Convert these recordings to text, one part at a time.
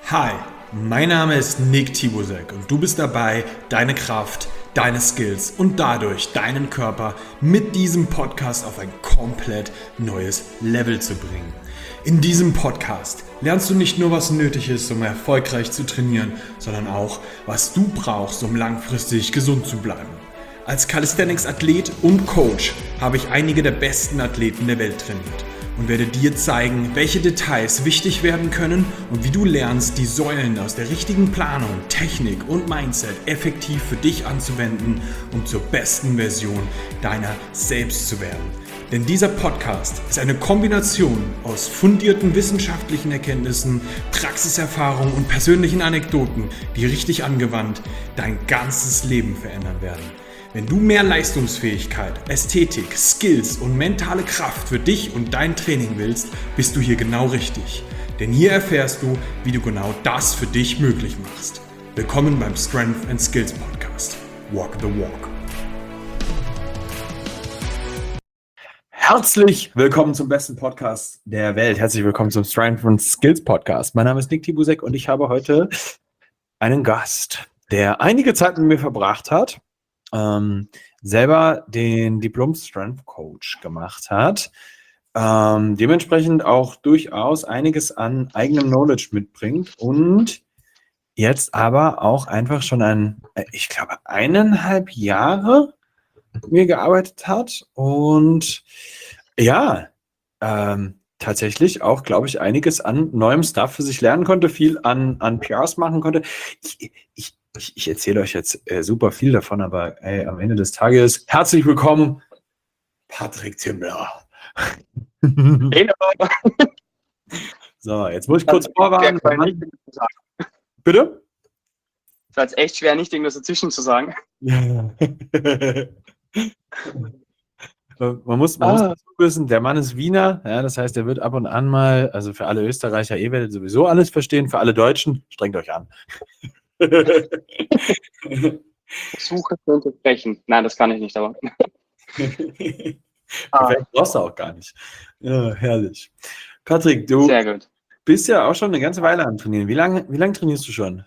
Hi, mein Name ist Nick Tibusek und du bist dabei, deine Kraft, deine Skills und dadurch deinen Körper mit diesem Podcast auf ein komplett neues Level zu bringen. In diesem Podcast lernst du nicht nur, was nötig ist, um erfolgreich zu trainieren, sondern auch, was du brauchst, um langfristig gesund zu bleiben. Als Calisthenics-Athlet und Coach habe ich einige der besten Athleten der Welt trainiert und werde dir zeigen, welche Details wichtig werden können und wie du lernst, die Säulen aus der richtigen Planung, Technik und Mindset effektiv für dich anzuwenden, um zur besten Version deiner selbst zu werden. Denn dieser Podcast ist eine Kombination aus fundierten wissenschaftlichen Erkenntnissen, Praxiserfahrung und persönlichen Anekdoten, die richtig angewandt dein ganzes Leben verändern werden. Wenn du mehr Leistungsfähigkeit, Ästhetik, Skills und mentale Kraft für dich und dein Training willst, bist du hier genau richtig. Denn hier erfährst du, wie du genau das für dich möglich machst. Willkommen beim Strength and Skills Podcast. Walk the Walk. Herzlich willkommen zum besten Podcast der Welt. Herzlich willkommen zum Strength and Skills Podcast. Mein Name ist Nick Tibusek und ich habe heute einen Gast, der einige Zeit mit mir verbracht hat, selber den Diplom-Strength-Coach gemacht hat, dementsprechend auch durchaus einiges an eigenem Knowledge mitbringt und jetzt aber auch einfach schon ich glaube, 1,5 Jahre mit mir gearbeitet hat und ja, tatsächlich auch, glaube ich, einiges an neuem Stuff für sich lernen konnte, viel an PRs machen konnte. Ich erzähle euch jetzt super viel davon, aber am Ende des Tages herzlich willkommen, Patrick Timmler. Hallo. So, jetzt muss ich kurz vorwarnen. Bitte? Es war jetzt echt schwer, nicht irgendwas dazwischen zu sagen. Man muss wissen, der Mann ist Wiener, ja, das heißt, er wird ab und an mal, also für alle Österreicher, ihr werdet sowieso alles verstehen, für alle Deutschen, strengt euch an. Versuche zu unterbrechen. Nein, das kann ich nicht, aber. Perfekt, brauchst du auch gar nicht. Ja, herrlich. Patrick, du Sehr gut. bist ja auch schon eine ganze Weile am Trainieren. Wie lange trainierst du schon?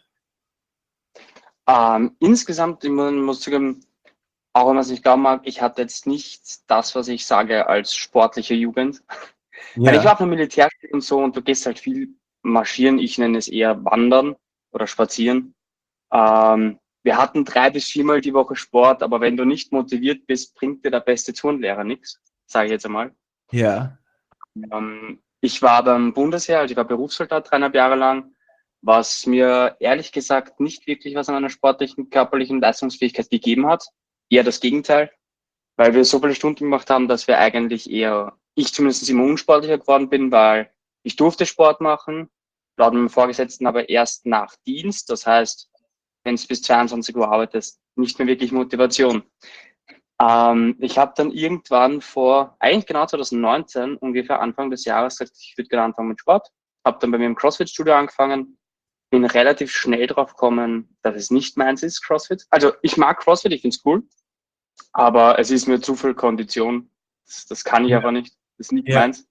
Insgesamt, ich muss zugeben, auch wenn man es nicht glauben mag, ich hatte jetzt nicht das, was ich sage, als sportliche Jugend. Weil ich war auf einem Militärschule und so und du gehst halt viel marschieren, ich nenne es eher wandern oder spazieren. Wir hatten 3 bis 4 Mal die Woche Sport, aber wenn du nicht motiviert bist, bringt dir der beste Turnlehrer nichts, sage ich jetzt einmal. Ja. Ich war beim Bundesheer, also ich war Berufssoldat 3,5 Jahre lang, was mir ehrlich gesagt nicht wirklich was an einer sportlichen, körperlichen Leistungsfähigkeit gegeben hat. Eher das Gegenteil, weil wir so viele Stunden gemacht haben, dass wir eigentlich eher, ich zumindest immer unsportlicher geworden bin, weil ich durfte Sport machen, laut meinem Vorgesetzten aber erst nach Dienst. Das heißt, wenn du bis 22 Uhr arbeitest, nicht mehr wirklich Motivation. Ich habe dann irgendwann eigentlich genau 2019, ungefähr Anfang des Jahres, gesagt, ich würde gerne anfangen mit Sport. Habe dann bei mir im CrossFit-Studio angefangen, bin relativ schnell drauf gekommen, dass es nicht meins ist, CrossFit. Also ich mag CrossFit, ich finde es cool, aber es ist mir zu viel Kondition. Das kann ich einfach nicht, das ist nicht meins.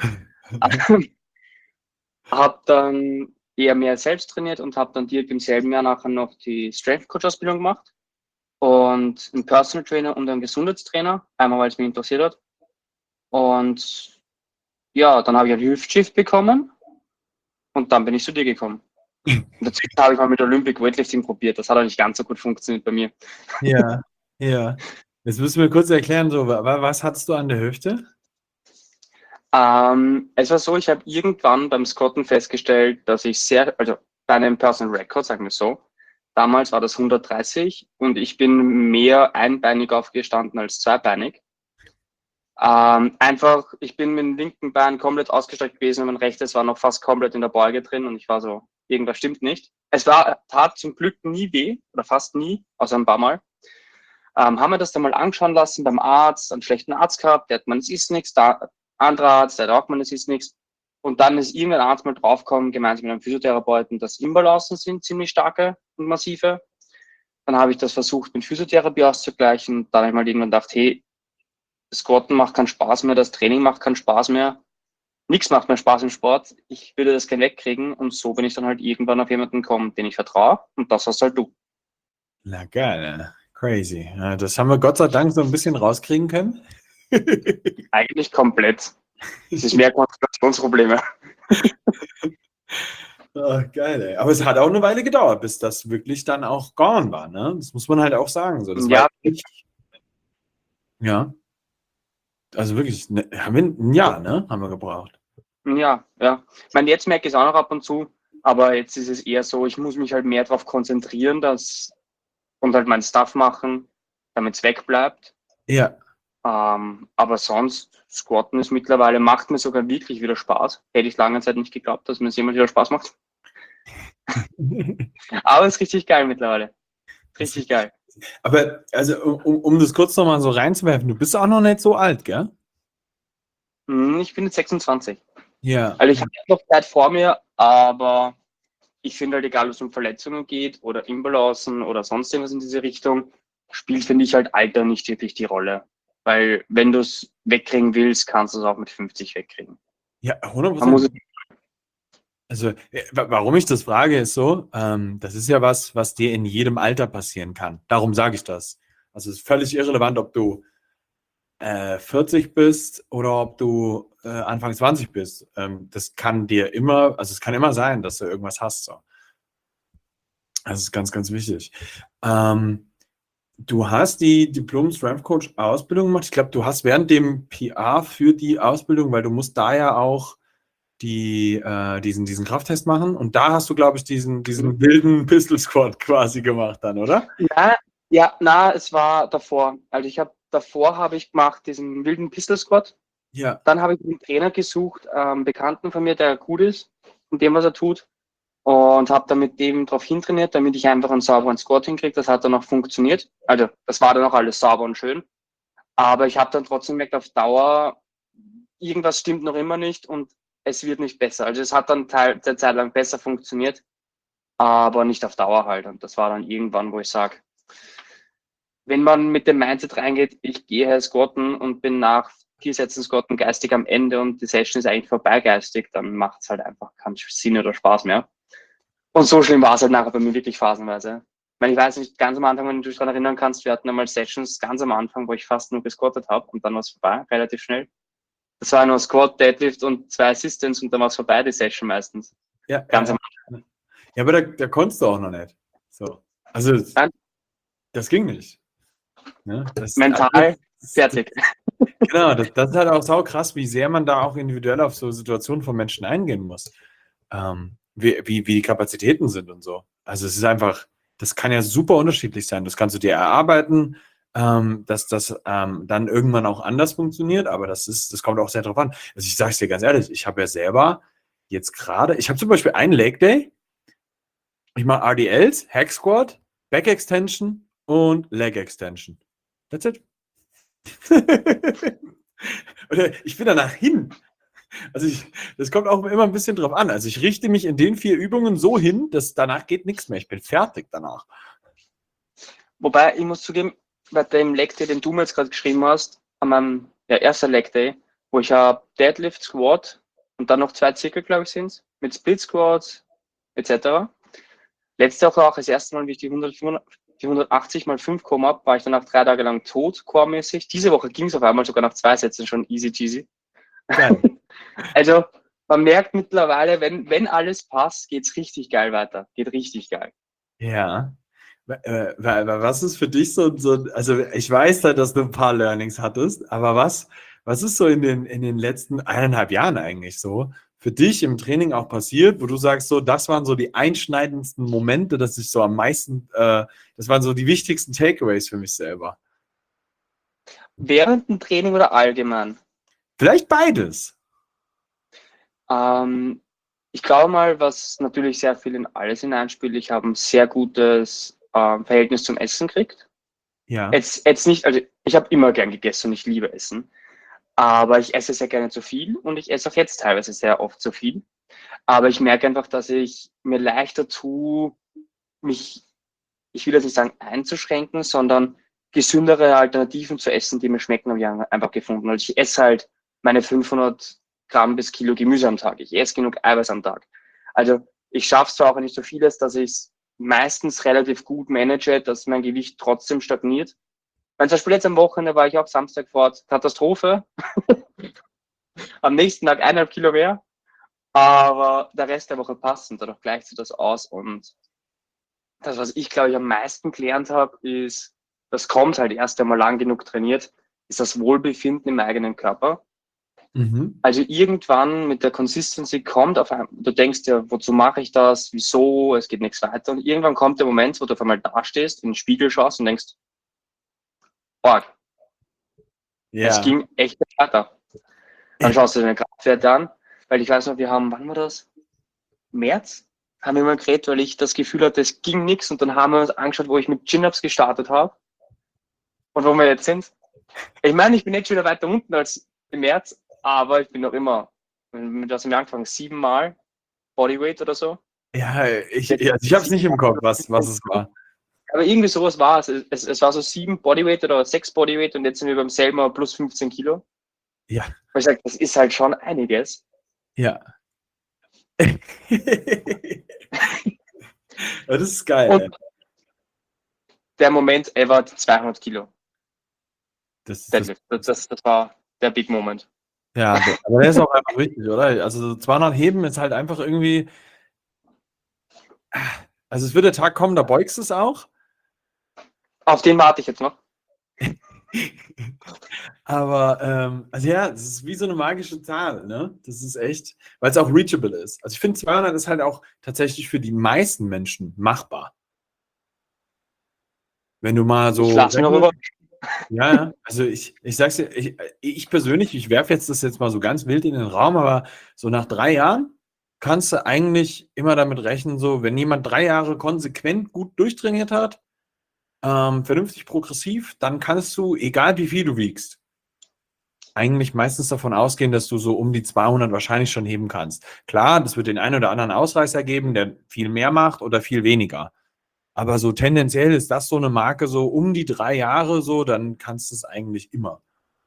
Habe dann eher mehr selbst trainiert und habe dann direkt im selben Jahr nachher noch die Strength Coach Ausbildung gemacht und einen Personal Trainer und einen Gesundheitstrainer, einmal weil es mich interessiert hat. Und ja, dann habe ich ein Hüftschiff bekommen und dann bin ich zu dir gekommen. Und dazwischen habe ich mal mit Olympic Weightlifting probiert, das hat auch nicht ganz so gut funktioniert bei mir. Ja. Jetzt müssen wir kurz erklären, so, was hattest du an der Hüfte? Es war so, ich habe irgendwann beim Squatten festgestellt, dass ich also bei einem Personal Record, sagen wir so, damals war das 130 und ich bin mehr einbeinig aufgestanden als zweibeinig. Einfach, ich bin mit dem linken Bein komplett ausgestreckt gewesen und mein rechtes war noch fast komplett in der Beuge drin und ich war so, irgendwas stimmt nicht. Tat zum Glück nie weh oder fast nie, außer ein paar Mal. Haben wir das dann mal anschauen lassen beim Arzt, einen schlechten Arzt gehabt, der hat gemeint, es ist nichts, anderer Arzt, der hat auch gemeint, es ist nichts. Und dann ist irgendein Arzt mal draufgekommen, gemeinsam mit einem Physiotherapeuten, dass Imbalancen sind, ziemlich starke und massive. Dann habe ich das versucht, mit Physiotherapie auszugleichen. Dann habe ich mal irgendwann gedacht, hey, Squatten macht keinen Spaß mehr, das Training macht keinen Spaß mehr. nichts macht mir Spaß im Sport, ich würde das gerne wegkriegen und so bin ich dann halt irgendwann auf jemanden gekommen, den ich vertraue und das hast halt du. Na geil, crazy. Ja, das haben wir Gott sei Dank so ein bisschen rauskriegen können. Eigentlich komplett. Es ist mehr Konzentrationsprobleme. Oh, geil, ey. Aber es hat auch eine Weile gedauert, bis das wirklich dann auch gone war, ne? Das muss man halt auch sagen. So. Das war Ja, nicht, ja, also wirklich, ne, haben wir ein Jahr, ne? Haben wir gebraucht. ja. Ich meine, jetzt merke ich es auch noch ab und zu, aber jetzt ist es eher so, ich muss mich halt mehr darauf konzentrieren, und halt meinen Stuff machen, damit es wegbleibt. Ja. Aber sonst, Squatten ist mittlerweile, macht mir sogar wirklich wieder Spaß. Hätte ich lange Zeit nicht geglaubt, dass mir das jemals wieder Spaß macht. Aber es ist richtig geil mittlerweile. Richtig geil. Aber, also, um das kurz nochmal so reinzuwerfen, du bist auch noch nicht so alt, gell? Ich bin jetzt 26. Ja. Also ich habe noch Zeit vor mir, aber ich finde halt, egal, ob es um Verletzungen geht oder Imbalancen oder sonst irgendwas in diese Richtung, spielt, finde ich, halt Alter nicht wirklich die Rolle. Weil wenn du es wegkriegen willst, kannst du es auch mit 50 wegkriegen. Ja, Man muss 100%. Also, warum ich das frage, ist so, das ist ja was dir in jedem Alter passieren kann. Darum sage ich das. Also, es ist völlig irrelevant, ob du 40 bist oder ob du Anfang 20 bist. Das kann dir immer, also es kann immer sein, dass du irgendwas hast. So. Das ist ganz, ganz wichtig. Du hast die Diplom-Strength-Coach-Ausbildung gemacht. Ich glaube, du hast während dem PA für die Ausbildung, weil du musst da ja auch diesen Krafttest machen. Und da hast du, glaube ich, diesen wilden Pistol Squat quasi gemacht dann, oder? Es war davor. Also davor habe ich gemacht diesen wilden Pistol Squat. Ja. Dann habe ich einen Trainer gesucht, einen Bekannten von mir, der gut ist und dem, was er tut. Und habe dann mit dem drauf hintrainiert, damit ich einfach einen sauberen Squat hinkriege. Das hat dann auch funktioniert. Also das war dann auch alles sauber und schön. Aber ich habe dann trotzdem gemerkt, auf Dauer, irgendwas stimmt noch immer nicht und es wird nicht besser. Also es hat dann der Zeit lang besser funktioniert, aber nicht auf Dauer halt. Und das war dann irgendwann, wo ich sage, wenn man mit dem Mindset reingeht, ich gehe squatten und bin nach 4 Sätzen Squatten geistig am Ende und die Session ist eigentlich vorbei geistig, dann macht es halt einfach keinen Sinn oder Spaß mehr. Und so schlimm war es halt nachher bei mir wirklich phasenweise. Ich weiß nicht, ganz am Anfang, wenn du dich daran erinnern kannst, wir hatten einmal Sessions ganz am Anfang, wo ich fast nur gesquattet habe und dann war es vorbei, relativ schnell. Das war nur Squat, Deadlift und 2 Assistants und dann war es vorbei, die Session meistens. Ja, ganz am Anfang. Ja, aber da konntest du auch noch nicht. So. Also, das ging nicht. Ne? Mental fertig. Genau, das ist halt auch sau krass, wie sehr man da auch individuell auf so Situationen von Menschen eingehen muss. Wie die Kapazitäten sind und so. Also es ist einfach, das kann ja super unterschiedlich sein. Das kannst du dir erarbeiten, dass das dann irgendwann auch anders funktioniert, aber das kommt auch sehr drauf an. Also ich sage es dir ganz ehrlich, ich habe ja selber jetzt gerade, ich habe zum Beispiel einen Leg Day, ich mache RDLs, Hack Squat, Back Extension und Leg Extension. That's it. Oder ich bin danach hin. Also das kommt auch immer ein bisschen drauf an. Also ich richte mich in den 4 Übungen so hin, dass danach geht nichts mehr. Ich bin fertig danach. Wobei, ich muss zugeben, bei dem Leg Day, den du mir jetzt gerade geschrieben hast, an meinem ersten Leg Day, wo ich habe Deadlift, Squat und dann noch 2 Zirkel, glaube ich, sind es, mit Split Squats etc. Letzte Woche auch das erste Mal, wie ich die 180 mal 5 gekommen habe, war ich danach 3 Tage lang tot, core-mäßig. Diese Woche ging es auf einmal sogar nach 2 Sätzen schon easy cheesy. Also man merkt mittlerweile, wenn alles passt, geht es richtig geil weiter. Geht richtig geil. Ja. Was ist für dich so, also ich weiß halt, dass du ein paar Learnings hattest, aber was ist so in den letzten 1,5 Jahren eigentlich so für dich im Training auch passiert, wo du sagst, so, das waren so die einschneidendsten Momente, dass ich so am meisten, das waren so die wichtigsten Takeaways für mich selber? Während dem Training oder allgemein? Vielleicht beides. Ich glaube mal, was natürlich sehr viel in alles hineinspielt, ich habe ein sehr gutes Verhältnis zum Essen gekriegt. Ja. Jetzt nicht, also ich habe immer gern gegessen und ich liebe Essen. Aber ich esse sehr gerne zu viel und ich esse auch jetzt teilweise sehr oft zu viel. Aber ich merke einfach, dass ich mir leichter tue, mich, ich will jetzt nicht sagen einzuschränken, sondern gesündere Alternativen zu essen, die mir schmecken, habe ich einfach gefunden. Also ich esse halt meine 500 Gramm bis Kilo Gemüse am Tag. Ich esse genug Eiweiß am Tag. Also ich schaffe zwar auch nicht so vieles, dass ich es meistens relativ gut manage, dass mein Gewicht trotzdem stagniert. Zum Beispiel jetzt am Wochenende war ich auch Samstag fort. Katastrophe. Am nächsten Tag 1,5 Kilo mehr. Aber der Rest der Woche passt und dadurch gleicht sich das aus. Und das, was ich, glaube ich, am meisten gelernt habe, ist, das kommt halt erst einmal lang genug trainiert, ist das Wohlbefinden im eigenen Körper. Also irgendwann mit der Consistency kommt auf einmal, du denkst ja, wozu mache ich das, wieso, es geht nichts weiter. Und irgendwann kommt der Moment, wo du auf einmal dastehst, in den Spiegel schaust und denkst, oh, es ging echt nicht weiter. Dann schaust du deine Kraftwerte an, weil ich weiß noch, wir haben, wann war das? März? Haben wir mal geredet, weil ich das Gefühl hatte, es ging nichts und dann haben wir uns angeschaut, wo ich mit Chin-Ups gestartet habe und wo wir jetzt sind. Ich meine, ich bin jetzt schon wieder weiter unten als im März, aber ich bin noch immer, mit was haben wir angefangen, 7 Mal Bodyweight oder so. Ja, ich habe es nicht im Kopf, was es war. Aber irgendwie sowas war es. Es war so 7 Bodyweight oder 6 Bodyweight und jetzt sind wir beim selben Mal plus 15 Kilo. Ja. Weil ich sage, das ist halt schon einiges. Ja. Das ist geil. Und der Moment ever 200 Kilo. Das war der Big Moment. Ja, aber der ist auch einfach wichtig, oder? Also 200 Heben ist halt einfach irgendwie. Also es wird der Tag kommen, da beugst du es auch. Auf den warte ich jetzt noch. Aber, also ja, das ist wie so eine magische Zahl, ne? Das ist echt, weil es auch reachable ist. Also ich finde 200 ist halt auch tatsächlich für die meisten Menschen machbar. Wenn du mal so. Ich lass mich noch rüber. Ja, also ich sag's dir, ich persönlich, ich werfe das jetzt mal so ganz wild in den Raum, aber so nach 3 Jahren kannst du eigentlich immer damit rechnen, so wenn jemand 3 Jahre konsequent gut durchtrainiert hat, vernünftig progressiv, dann kannst du, egal wie viel du wiegst, eigentlich meistens davon ausgehen, dass du so um die 200 wahrscheinlich schon heben kannst. Klar, das wird den einen oder anderen Ausreißer geben, der viel mehr macht oder viel weniger. Aber so tendenziell ist das so eine Marke, so um die 3 Jahre so, dann kannst du es eigentlich immer.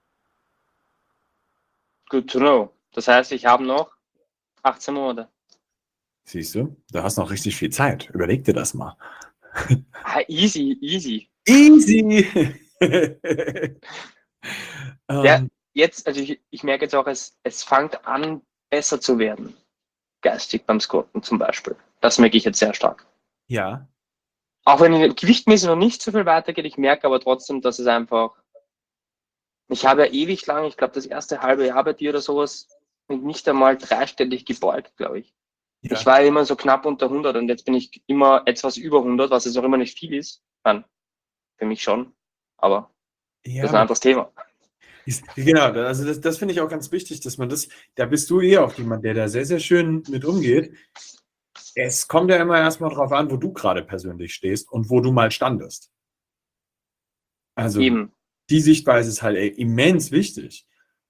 Good to know. Das heißt, ich habe noch 18 Monate. Siehst du, du hast noch richtig viel Zeit. Überleg dir das mal. Easy, easy. Easy! Ja, jetzt, also ich merke jetzt auch, es fängt an, besser zu werden. Geistig beim Squatten zum Beispiel. Das merke ich jetzt sehr stark. Ja. Auch wenn gewichtmäßig noch nicht so viel weitergeht, ich merke aber trotzdem, dass es einfach. Ich habe ja ewig lang, ich glaube, das erste halbe Jahr bei dir oder sowas, nicht einmal dreistellig gebeugt, glaube ich. Ja. Ich war ja immer so knapp unter 100 und jetzt bin ich immer etwas über 100, was jetzt auch immer nicht viel ist. Nein, für mich schon, aber ja, das ist ein anderes Thema. Genau, also das finde ich auch ganz wichtig, dass man das, da bist du auch jemand, der da sehr, sehr schön mit umgeht. Es kommt ja immer erstmal drauf an, wo du gerade persönlich stehst und wo du mal standest. Also eben. Die Sichtweise ist halt immens wichtig.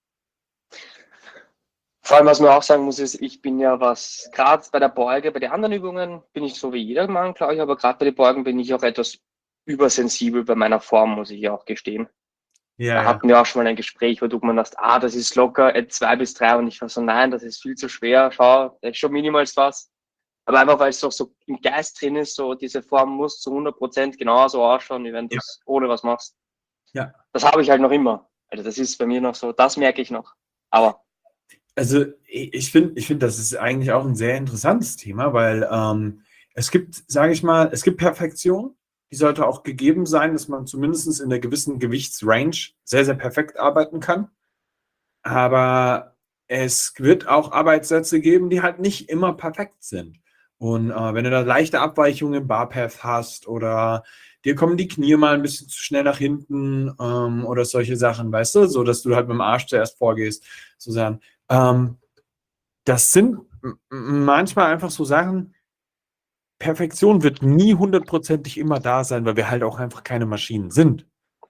Vor allem, was man auch sagen muss, ist, ich bin ja gerade bei der Beuge, bei den anderen Übungen bin ich so wie jeder Mann, glaube ich, aber gerade bei den Beugen bin ich auch etwas übersensibel bei meiner Form, muss ich ja auch gestehen. Ja, da hatten wir auch schon mal ein Gespräch, wo du gemeint hast, das ist locker 2 bis 3 und ich war so, nein, das ist viel zu schwer, schau, das ist schon minimal was. Aber einfach, weil es doch so im Geist drin ist, so diese Form muss zu 100% genauso ausschauen, wie wenn du es ohne was machst. Ja. Das habe ich halt noch immer. Also das ist bei mir noch so, das merke ich noch. Aber. Also ich finde, das ist eigentlich auch ein sehr interessantes Thema, weil es gibt, sage ich mal, es gibt Perfektion, die sollte auch gegeben sein, dass man zumindest in der gewissen Gewichtsrange sehr, sehr perfekt arbeiten kann. Aber es wird auch Arbeitssätze geben, die halt nicht immer perfekt sind. Und wenn du da leichte Abweichungen im Barpath hast oder dir kommen die Knie mal ein bisschen zu schnell nach hinten oder solche Sachen, weißt du, so dass du halt mit dem Arsch zuerst vorgehst, sozusagen. Das sind manchmal einfach so Sachen, Perfektion wird nie 100%ig immer da sein, weil wir halt auch einfach keine Maschinen sind.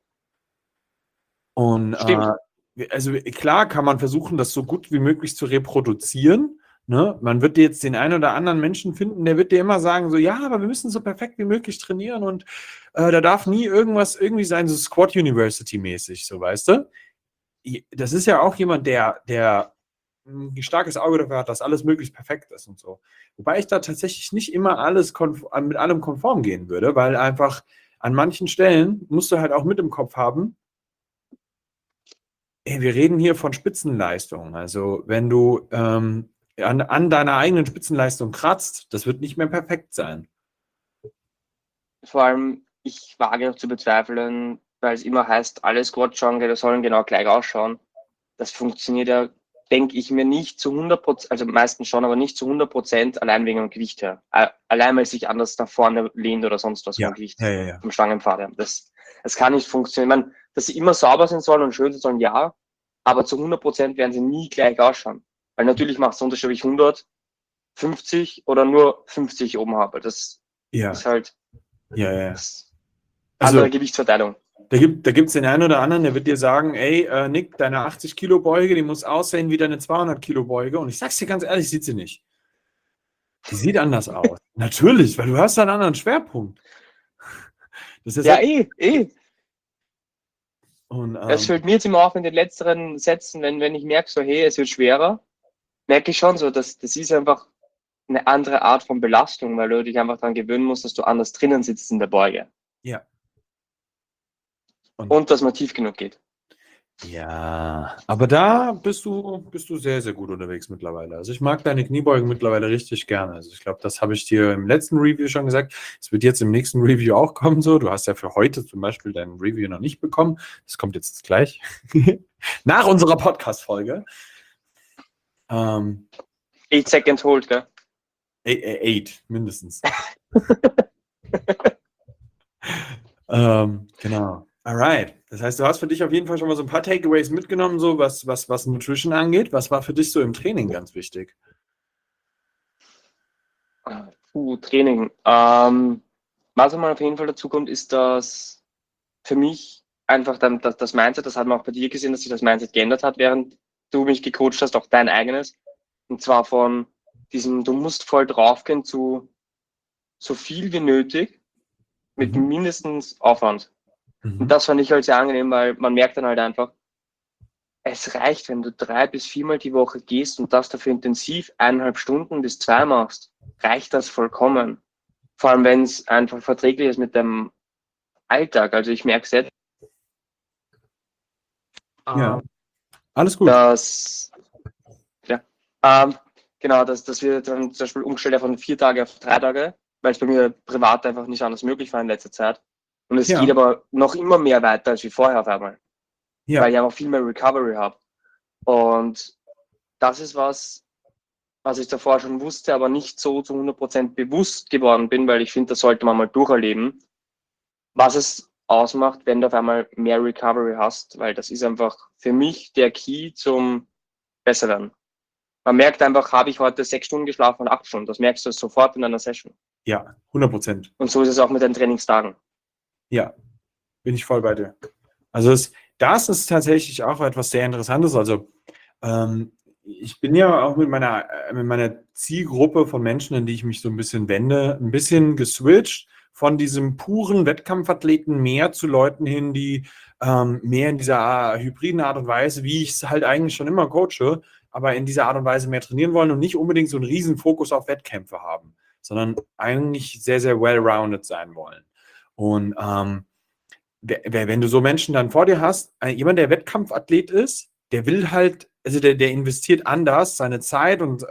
Und also klar kann man versuchen, das so gut wie möglich zu reproduzieren. Ne? Man wird jetzt den einen oder anderen Menschen finden, der wird dir immer sagen, so, ja, aber wir müssen so perfekt wie möglich trainieren und da darf nie irgendwas irgendwie sein, so Squat University mäßig, so, weißt du? Das ist ja auch jemand, der ein starkes Auge dafür hat, dass alles möglichst perfekt ist und so. Wobei ich da tatsächlich nicht immer alles mit allem konform gehen würde, weil einfach an manchen Stellen musst du halt auch mit im Kopf haben, ey, wir reden hier von Spitzenleistung. Also wenn du an deiner eigenen Spitzenleistung kratzt, das wird nicht mehr perfekt sein. Vor allem, ich wage auch zu bezweifeln, weil es immer heißt, alle Squat-Genre sollen genau gleich ausschauen. Das funktioniert ja, denke ich mir, nicht zu 100%, also meistens schon, aber nicht zu 100% allein wegen dem Gewicht her. Allein, weil es sich anders nach vorne lehnt oder sonst was vom Gewicht, vom Stangenpfad her. Das kann nicht funktionieren. Ich meine, dass sie immer sauber sein sollen und schön sein sollen, ja, aber zu 100% werden sie nie gleich ausschauen. Weil natürlich macht es einen Unterschied, ob ich 150 oder nur 50 oben habe. Das ist halt Also, andere Gewichtsverteilung. Da gibt es den einen oder anderen, der wird dir sagen, ey, Nick, deine 80 Kilo Beuge, die muss aussehen wie deine 200 Kilo Beuge. Und ich sag's dir ganz ehrlich, sieht sie nicht. Die sieht anders aus. Natürlich, weil du hast einen anderen Schwerpunkt. Das ist ja, eh. Und, das fällt mir jetzt immer auf in den letzteren Sätzen, wenn ich merke, so, hey, es wird schwerer, merke ich schon so, das ist einfach eine andere Art von Belastung, weil du dich einfach daran gewöhnen musst, dass du anders drinnen sitzt in der Beuge. Ja. Und dass man tief genug geht. Ja, aber da bist du sehr, sehr gut unterwegs mittlerweile. Also ich mag deine Kniebeugen mittlerweile richtig gerne. Also ich glaube, das habe ich dir im letzten Review schon gesagt. Es wird jetzt im nächsten Review auch kommen so. Du hast ja für heute zum Beispiel dein Review noch nicht bekommen. Das kommt jetzt gleich. Nach unserer Podcast-Folge. 8 Seconds Hold, gell? 8, mindestens. Genau. Alright. Das heißt, du hast für dich auf jeden Fall schon mal so ein paar Takeaways mitgenommen, so was Nutrition angeht. Was war für dich so im Training ganz wichtig? Training. Was man auf jeden Fall dazu kommt, ist, dass für mich einfach dann das Mindset, das hat man auch bei dir gesehen, dass sich das Mindset geändert hat, während du mich gecoacht hast, auch dein eigenes. Und zwar von diesem, du musst voll draufgehen zu so viel wie nötig mit mindestens Aufwand. Und das fand ich halt sehr angenehm, weil man merkt dann halt einfach, es reicht, wenn du 3 bis 4 Mal die Woche gehst und das dafür intensiv 1,5 Stunden bis 2 machst, reicht das vollkommen. Vor allem, wenn es einfach verträglich ist mit dem Alltag. Also ich merke es jetzt. Ja, alles gut. Genau, dass wir dann zum Beispiel umgestellt von 4 Tage auf 3 Tage, weil es bei mir privat einfach nicht anders möglich war in letzter Zeit. Und es geht aber noch immer mehr weiter als wie vorher auf einmal. Ja. Weil ich einfach viel mehr Recovery habe. Und das ist was ich davor schon wusste, aber nicht so zu 100% bewusst geworden bin, weil ich finde, das sollte man mal durcherleben, was es ausmacht, wenn du auf einmal mehr Recovery hast, weil das ist einfach für mich der Key zum Besseren. Man merkt einfach, habe ich heute 6 Stunden geschlafen und 8 Stunden. Das merkst du sofort in einer Session. Ja, 100%. Und so ist es auch mit den Trainingstagen. Ja, bin ich voll bei dir. Also das ist tatsächlich auch etwas sehr Interessantes. Also ich bin ja auch mit meiner Zielgruppe von Menschen, in die ich mich so ein bisschen wende, ein bisschen geswitcht von diesem puren Wettkampfathleten mehr zu Leuten hin, die mehr in dieser hybriden Art und Weise, wie ich es halt eigentlich schon immer coache, aber in dieser Art und Weise mehr trainieren wollen und nicht unbedingt so einen riesen Fokus auf Wettkämpfe haben, sondern eigentlich sehr, sehr well-rounded sein wollen. Und wenn du so Menschen dann vor dir hast, jemand, der Wettkampfathlet ist, der will halt, also der investiert anders seine Zeit und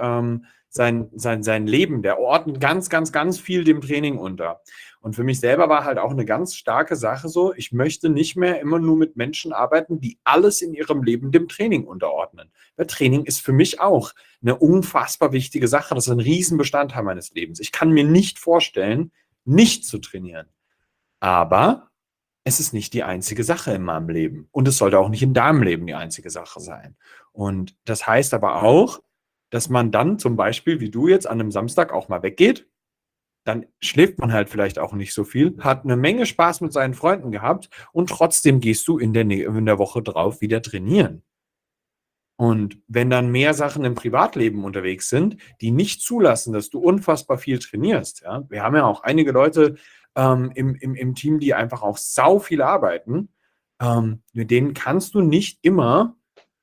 sein Leben, der ordnet ganz, ganz, ganz viel dem Training unter. Und für mich selber war halt auch eine ganz starke Sache so, ich möchte nicht mehr immer nur mit Menschen arbeiten, die alles in ihrem Leben dem Training unterordnen. Weil Training ist für mich auch eine unfassbar wichtige Sache. Das ist ein Riesenbestandteil meines Lebens. Ich kann mir nicht vorstellen, nicht zu trainieren. Aber es ist nicht die einzige Sache in meinem Leben. Und es sollte auch nicht in deinem Leben die einzige Sache sein. Und das heißt aber auch, dass man dann zum Beispiel, wie du jetzt, an einem Samstag auch mal weggeht. Dann schläft man halt vielleicht auch nicht so viel, hat eine Menge Spaß mit seinen Freunden gehabt und trotzdem gehst du in der Woche drauf wieder trainieren. Und wenn dann mehr Sachen im Privatleben unterwegs sind, die nicht zulassen, dass du unfassbar viel trainierst, ja, wir haben ja auch einige Leute im Team, die einfach auch sau viel arbeiten, mit denen kannst du nicht immer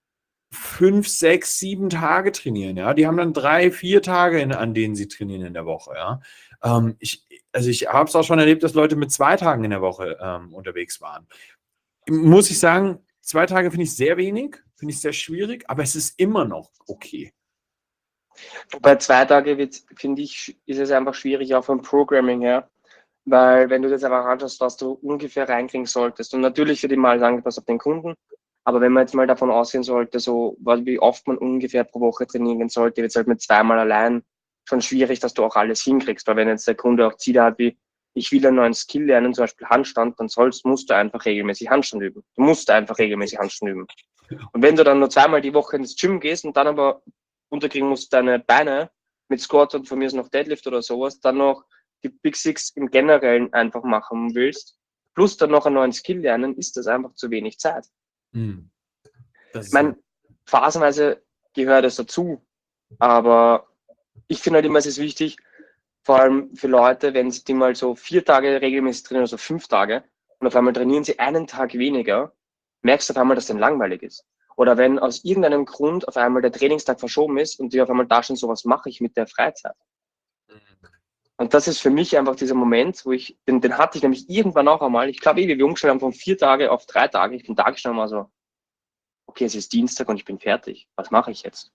5, 6, 7 Tage trainieren, ja. Die haben dann 3, 4 Tage, an denen sie trainieren in der Woche, ja. Ich habe es auch schon erlebt, dass Leute mit 2 Tagen in der Woche unterwegs waren. Muss ich sagen, 2 Tage finde ich sehr wenig, finde ich sehr schwierig, aber es ist immer noch okay. Bei 2 Tage finde ich, ist es einfach schwierig, auch vom Programming her. Weil wenn du das einfach anschaust, was du ungefähr reinkriegen solltest, und natürlich wird immer alles angepasst auf den Kunden, aber wenn man jetzt mal davon ausgehen sollte, so wie oft man ungefähr pro Woche trainieren sollte, wird es halt mit 2-mal allein schon schwierig, dass du auch alles hinkriegst. Weil wenn jetzt der Kunde auch Ziele hat, wie ich will einen neuen Skill lernen, zum Beispiel Handstand, dann musst du einfach regelmäßig Handstand üben. Du musst einfach regelmäßig Handstand üben. Und wenn du dann nur 2-mal die Woche ins Gym gehst und dann aber unterkriegen musst deine Beine mit Squat und von mir ist noch Deadlift oder sowas, dann noch die Big Six im Generellen einfach machen willst, plus dann noch einen neuen Skill lernen, ist das einfach zu wenig Zeit. Ich meine, phasenweise gehört es dazu, aber ich finde halt immer, es ist wichtig, vor allem für Leute, wenn sie die mal so 4 Tage regelmäßig trainieren, also 5 Tage, und auf einmal trainieren sie einen Tag weniger, merkst du auf einmal, dass denen langweilig ist. Oder wenn aus irgendeinem Grund auf einmal der Trainingstag verschoben ist und die auf einmal da stehen, so was mache ich mit der Freizeit. Und das ist für mich einfach dieser Moment, wo den hatte ich nämlich irgendwann auch einmal, ich glaube, wie wir umgestellt haben von 4 Tage auf 3 Tage, ich bin da gestanden und war so, okay, es ist Dienstag und ich bin fertig, was mache ich jetzt?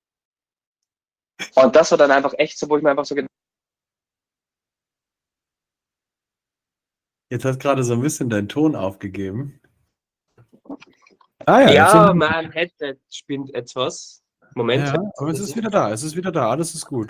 Und das war dann einfach echt so, wo ich mir einfach so gedacht Jetzt hat gerade so ein bisschen dein Ton aufgegeben. Ja, mein Headset spinnt etwas. Moment. Ja, aber es ist wieder da, alles ist gut.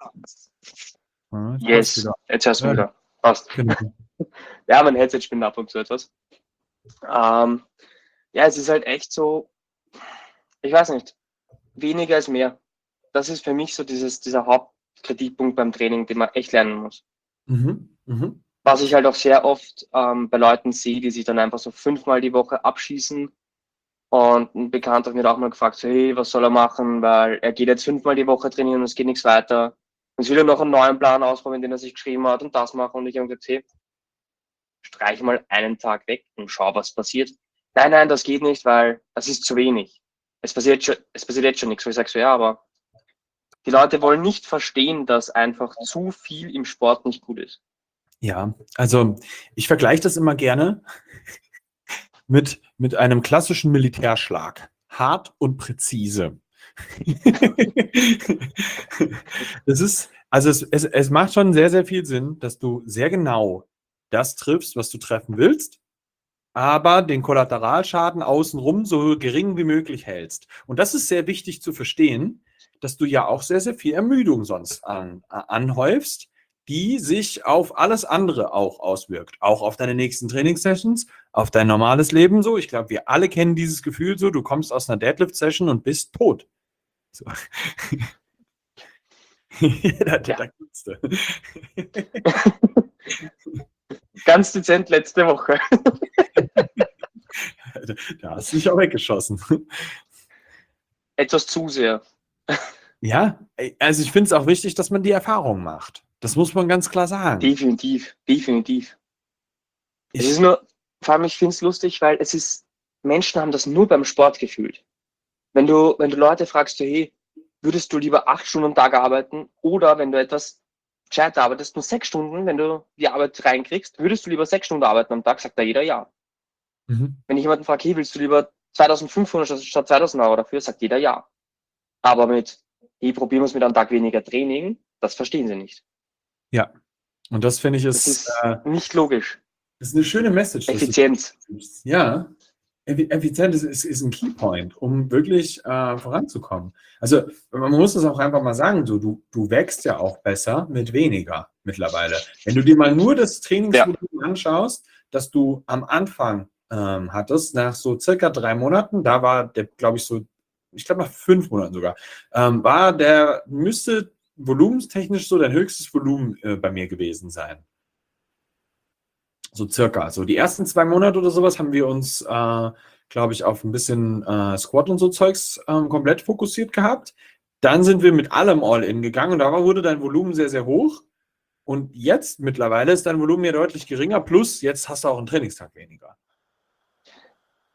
Yes, jetzt hörst du wieder. Passt. Genau. Ja, mein Headset spinnt ab und zu etwas. Ja, es ist halt echt so, ich weiß nicht, weniger ist mehr. Das ist für mich so dieser Hauptkritikpunkt beim Training, den man echt lernen muss. Was ich halt auch sehr oft bei Leuten sehe, die sich dann einfach so 5-mal die Woche abschießen. Und ein Bekannter hat mir auch mal gefragt, so, hey, was soll er machen, weil er geht jetzt 5-mal die Woche trainieren und es geht nichts weiter. Und jetzt will er noch einen neuen Plan ausprobieren, den er sich geschrieben hat und das machen. Und ich habe gesagt, hey, streich mal einen Tag weg und schau, was passiert. Nein, das geht nicht, weil das ist zu wenig. Es passiert jetzt schon nichts. Wo ich sage so, ja, aber die Leute wollen nicht verstehen, dass einfach zu viel im Sport nicht gut ist. Ja, also ich vergleiche das immer gerne mit einem klassischen Militärschlag. Hart und präzise. Es macht schon sehr, sehr viel Sinn, dass du sehr genau das triffst, was du treffen willst, aber den Kollateralschaden außenrum so gering wie möglich hältst. Und das ist sehr wichtig zu verstehen, dass du ja auch sehr, sehr viel Ermüdung sonst anhäufst, die sich auf alles andere auch auswirkt. Auch auf deine nächsten Trainingssessions, auf dein normales Leben so. Ich glaube, wir alle kennen dieses Gefühl so, du kommst aus einer Deadlift-Session und bist tot. So. da kommst du. Ganz dezent letzte Woche. Da hast du dich auch weggeschossen. Etwas zu sehr. Ja, also ich finde es auch wichtig, dass man die Erfahrung macht. Das muss man ganz klar sagen. Definitiv. Es ist nur, vor allem ich finde es lustig, weil Menschen haben das nur beim Sport gefühlt. Wenn du Leute fragst, hey, würdest du lieber 8 Stunden am Tag arbeiten oder wenn du etwas gescheit arbeitest, nur 6 Stunden, wenn du die Arbeit reinkriegst, würdest du lieber 6 Stunden arbeiten am Tag, sagt da jeder ja. Wenn ich jemanden frage, hey, willst du lieber 2.500 statt 2.000 Euro dafür, sagt jeder ja. Aber hey, probieren wir es mit einem Tag weniger Training, das verstehen sie nicht. Ja, und das finde ich ist nicht logisch. Das ist eine schöne Message. Effizienz. Ja, Effizienz ist ein Keypoint, um wirklich voranzukommen. Also man muss es auch einfach mal sagen, so, du wächst ja auch besser mit weniger mittlerweile. Wenn du dir mal nur das Trainingsvolumen anschaust, das du am Anfang hattest, nach so circa 3 Monaten, da war der, glaube ich, nach 5 Monaten sogar, müsste volumenstechnisch so dein höchstes Volumen bei mir gewesen sein. So circa. So die ersten 2 Monate oder sowas haben wir uns, glaube ich, auf ein bisschen Squat und so Zeugs komplett fokussiert gehabt. Dann sind wir mit allem All-In gegangen und da wurde dein Volumen sehr, sehr hoch. Und jetzt mittlerweile ist dein Volumen ja deutlich geringer, plus jetzt hast du auch einen Trainingstag weniger.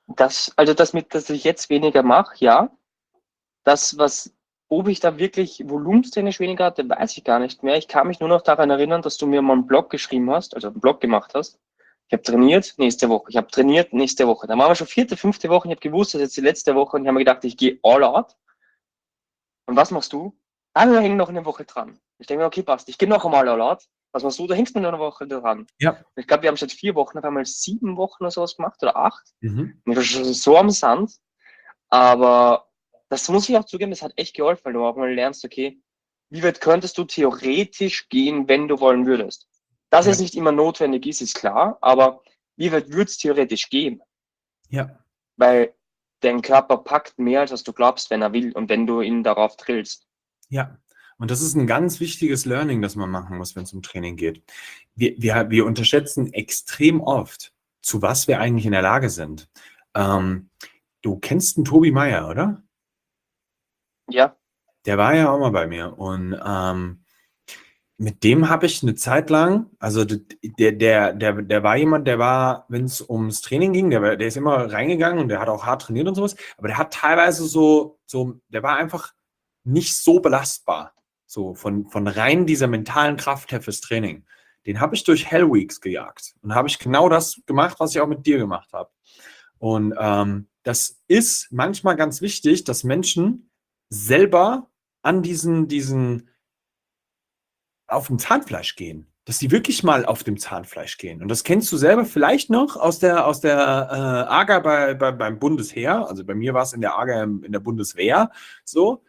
Dass ich jetzt weniger mache, ja. Ob ich da wirklich volumenstechnisch weniger hatte, weiß ich gar nicht mehr. Ich kann mich nur noch daran erinnern, dass du mir mal einen Blog geschrieben hast, also einen Blog gemacht hast. Ich habe trainiert, nächste Woche. Ich habe trainiert, nächste Woche. Dann waren wir schon 4., 5. Woche. Ich habe gewusst, das ist jetzt die letzte Woche und ich habe mir gedacht, ich gehe all out. Und was machst du? Wir hängen noch eine Woche dran. Ich denke mir, okay, passt. Ich gehe noch einmal all out. Was machst du? Da hängst du noch eine Woche dran. Ja. Ich glaube, wir haben seit 4 Wochen auf einmal 7 Wochen oder sowas gemacht oder 8. Mhm. Und das ist so am Sand. Aber das muss ich auch zugeben, das hat echt geholfen, weil du auch mal lernst, okay, wie weit könntest du theoretisch gehen, wenn du wollen würdest? Dass es nicht immer notwendig ist klar, aber wie weit würde es theoretisch gehen? Ja. Weil dein Körper packt mehr, als was du glaubst, wenn er will und wenn du ihn darauf drillst. Ja. Und das ist ein ganz wichtiges Learning, das man machen muss, wenn es um Training geht. Wir unterschätzen extrem oft, zu was wir eigentlich in der Lage sind. Du kennst den Tobi Meyer, oder? Ja. Der war ja auch mal bei mir und mit dem habe ich eine Zeit lang, also der war jemand, der war, wenn es ums Training ging, der ist immer reingegangen und der hat auch hart trainiert und sowas, aber der hat teilweise der war einfach nicht so belastbar, so von rein dieser mentalen Kraft her fürs Training. Den habe ich durch Hell Weeks gejagt und habe ich genau das gemacht, was ich auch mit dir gemacht habe. Und das ist manchmal ganz wichtig, dass Menschen selber an diesen auf dem Zahnfleisch gehen, dass sie wirklich mal auf dem Zahnfleisch gehen. Und das kennst du selber vielleicht noch aus der AGA beim Bundesheer. Also bei mir war es in der AGA in der Bundeswehr so.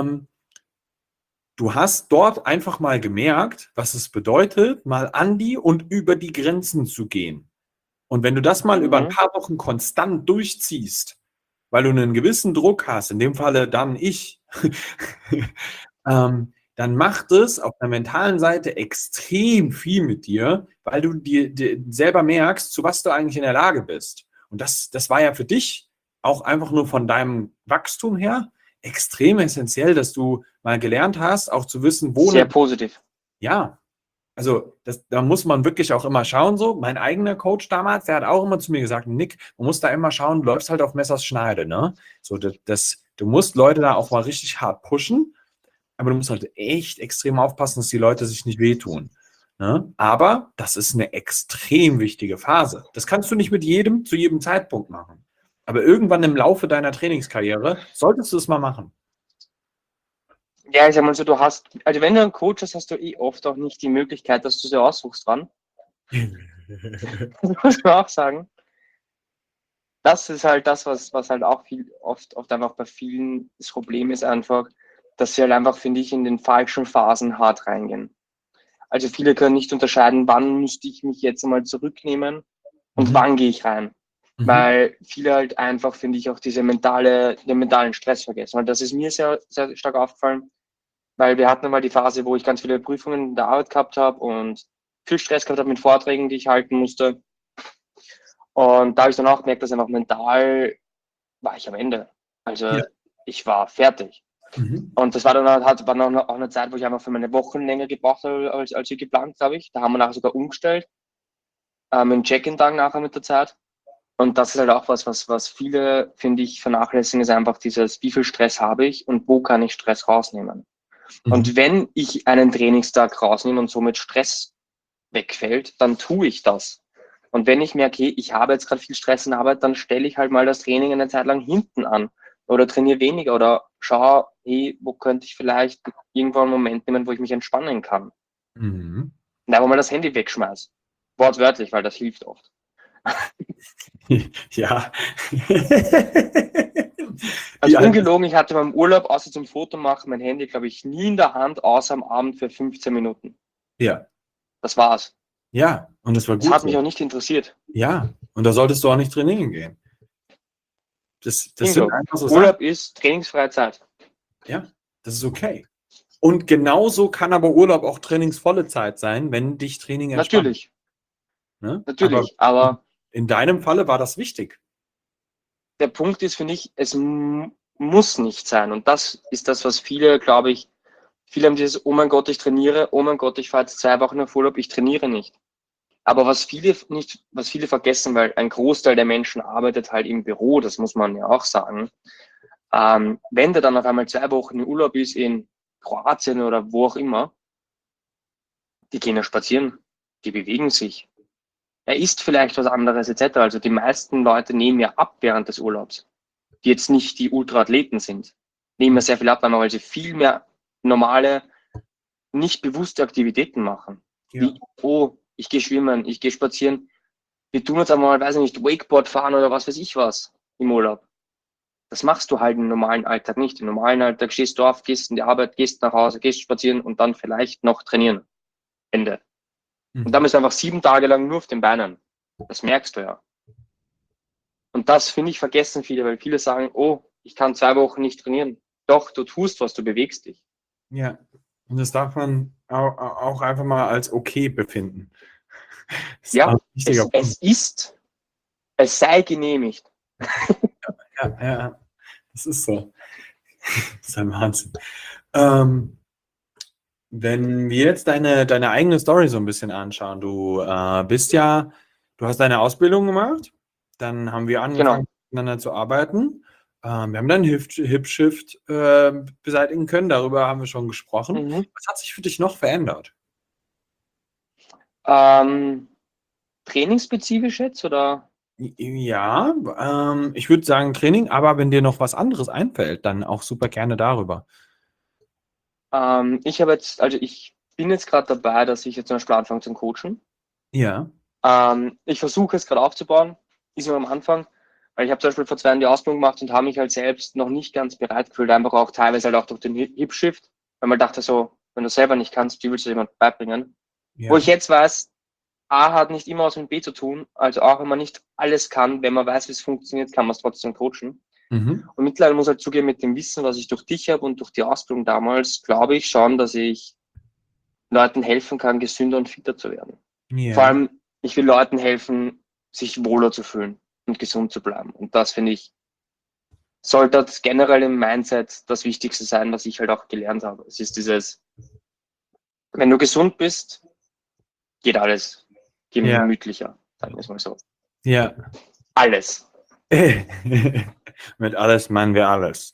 Du hast dort einfach mal gemerkt, was es bedeutet, mal an die und über die Grenzen zu gehen. Und wenn du das mal über ein paar Wochen konstant durchziehst, weil du einen gewissen Druck hast, in dem Falle dann ich, dann macht es auf der mentalen Seite extrem viel mit dir, weil du dir selber merkst, zu was du eigentlich in der Lage bist. Und das war ja für dich auch einfach nur von deinem Wachstum her extrem essentiell, dass du mal gelernt hast, auch zu wissen, wo... Sehr positiv. Ja, also da muss man wirklich auch immer schauen, so. Mein eigener Coach damals, der hat auch immer zu mir gesagt, Nick, man muss da immer schauen, du läufst halt auf Messers Schneide, ne? So, du musst Leute da auch mal richtig hart pushen, aber du musst halt echt extrem aufpassen, dass die Leute sich nicht wehtun. Ne? Aber das ist eine extrem wichtige Phase. Das kannst du nicht mit jedem zu jedem Zeitpunkt machen. Aber irgendwann im Laufe deiner Trainingskarriere solltest du es mal machen. Ja, ich sag mal so, also wenn du einen Coach hast, hast du oft auch nicht die Möglichkeit, dass du sie aussuchst, wann. Das muss man auch sagen. Das ist halt das, was halt auch oft einfach bei vielen das Problem ist einfach, dass sie halt einfach, finde ich, in den falschen Phasen hart reingehen. Also viele können nicht unterscheiden, wann müsste ich mich jetzt einmal zurücknehmen und wann gehe ich rein. Weil viele halt einfach, finde ich, auch den mentalen Stress vergessen. Und das ist mir sehr, sehr stark aufgefallen, weil wir hatten einmal die Phase, wo ich ganz viele Prüfungen in der Arbeit gehabt habe und viel Stress gehabt habe mit Vorträgen, die ich halten musste. Und da habe ich dann auch gemerkt, dass einfach mental war ich am Ende. Also ich war fertig. Und das war dann auch eine Zeit, wo ich einfach für meine Wochen länger gebraucht habe, als ich geplant, glaube ich. Da haben wir nachher sogar umgestellt. Mit dem Check-in-Tag nachher mit der Zeit. Und das ist halt auch was viele, finde ich, vernachlässigen, ist einfach dieses, wie viel Stress habe ich und wo kann ich Stress rausnehmen. Und wenn ich einen Trainingstag rausnehme und somit Stress wegfällt, dann tue ich das. Und wenn ich merke, okay, ich habe jetzt gerade viel Stress in der Arbeit, dann stelle ich halt mal das Training eine Zeit lang hinten an oder trainiere weniger oder schaue, hey, wo könnte ich vielleicht irgendwo einen Moment nehmen, wo ich mich entspannen kann. Da, wo man das Handy wegschmeißt. Wortwörtlich, weil das hilft oft. Ja. Also ungelogen, ich hatte beim Urlaub, außer zum Foto machen, mein Handy, glaube ich, nie in der Hand, außer am Abend für 15 Minuten. Ja. Das war's. Ja, und das war gut. Das hat mich auch nicht interessiert. Ja, und da solltest du auch nicht trainieren gehen. Das sind einfach so Urlaub ist trainingsfreie Zeit. Ja, das ist okay. Und genauso kann aber Urlaub auch trainingsvolle Zeit sein, wenn dich Training entspannt. Natürlich. Ne? Natürlich, aber in deinem Falle war das wichtig. Der Punkt ist, finde ich, es muss nicht sein. Und das ist das, was viele, glaube ich, viele haben dieses, oh mein Gott, ich trainiere, oh mein Gott, ich fahre jetzt 2 Wochen auf Urlaub, ich trainiere nicht. Aber was viele vergessen, weil ein Großteil der Menschen arbeitet halt im Büro, das muss man ja auch sagen. Wenn der dann auf einmal 2 Wochen in Urlaub ist in Kroatien oder wo auch immer, die gehen ja spazieren, die bewegen sich. Er isst vielleicht was anderes etc. Also die meisten Leute nehmen ja ab während des Urlaubs, die jetzt nicht die Ultraathleten sind. Nehmen ja sehr viel ab, weil sie viel mehr normale, nicht bewusste Aktivitäten machen. Ja. Wie, oh, ich gehe schwimmen, ich gehe spazieren. Wir tun jetzt einmal, weiß ich nicht, Wakeboard fahren oder was weiß ich was im Urlaub. Das machst du halt im normalen Alltag nicht. Im normalen Alltag stehst du auf, gehst in die Arbeit, gehst nach Hause, gehst spazieren und dann vielleicht noch trainieren. Ende. Und dann bist du einfach 7 Tage lang nur auf den Beinen. Das merkst du ja. Und das, finde ich, vergessen viele, weil viele sagen, oh, ich kann 2 Wochen nicht trainieren. Doch, du tust was, du bewegst dich. Ja, und das darf man auch einfach mal als okay befinden. Das ist auch Ja, ein wichtiger Punkt. es sei genehmigt. Ja, das ist so. Das ist ein Wahnsinn. Wenn wir jetzt deine eigene Story so ein bisschen anschauen, du hast deine Ausbildung gemacht, dann haben wir angefangen, miteinander zu arbeiten. Wir haben dann Hip-Shift beseitigen können, darüber haben wir schon gesprochen. Was hat sich für dich noch verändert? Trainingsspezifisch jetzt oder? Ja, ich würde sagen Training, aber wenn dir noch was anderes einfällt, dann auch super gerne darüber. Ich bin jetzt gerade dabei, dass ich jetzt zum Beispiel anfange zum Coachen. Ja. Ich versuche es gerade aufzubauen, ist nur am Anfang, weil ich habe zum Beispiel vor 2 Jahren die Ausbildung gemacht und habe mich halt selbst noch nicht ganz bereit gefühlt, einfach auch teilweise halt auch durch den Hip-Shift, weil man dachte so, wenn du selber nicht kannst, wie willst du jemand beibringen? Ja. Wo ich jetzt weiß, A hat nicht immer was mit B zu tun, also auch wenn man nicht alles kann, wenn man weiß, wie es funktioniert, kann man es trotzdem coachen. Und mittlerweile muss ich halt zugeben, mit dem Wissen, was ich durch dich habe und durch die Ausbildung damals, glaube ich schon, dass ich Leuten helfen kann, gesünder und fitter zu werden. Ja. Vor allem, ich will Leuten helfen, sich wohler zu fühlen und gesund zu bleiben. Und das, finde ich, sollte generell im Mindset das Wichtigste sein, was ich halt auch gelernt habe. Es ist dieses, wenn du gesund bist, geht alles gemütlicher, sagen wir es mal so. Ja. Alles. Mit alles meinen wir alles.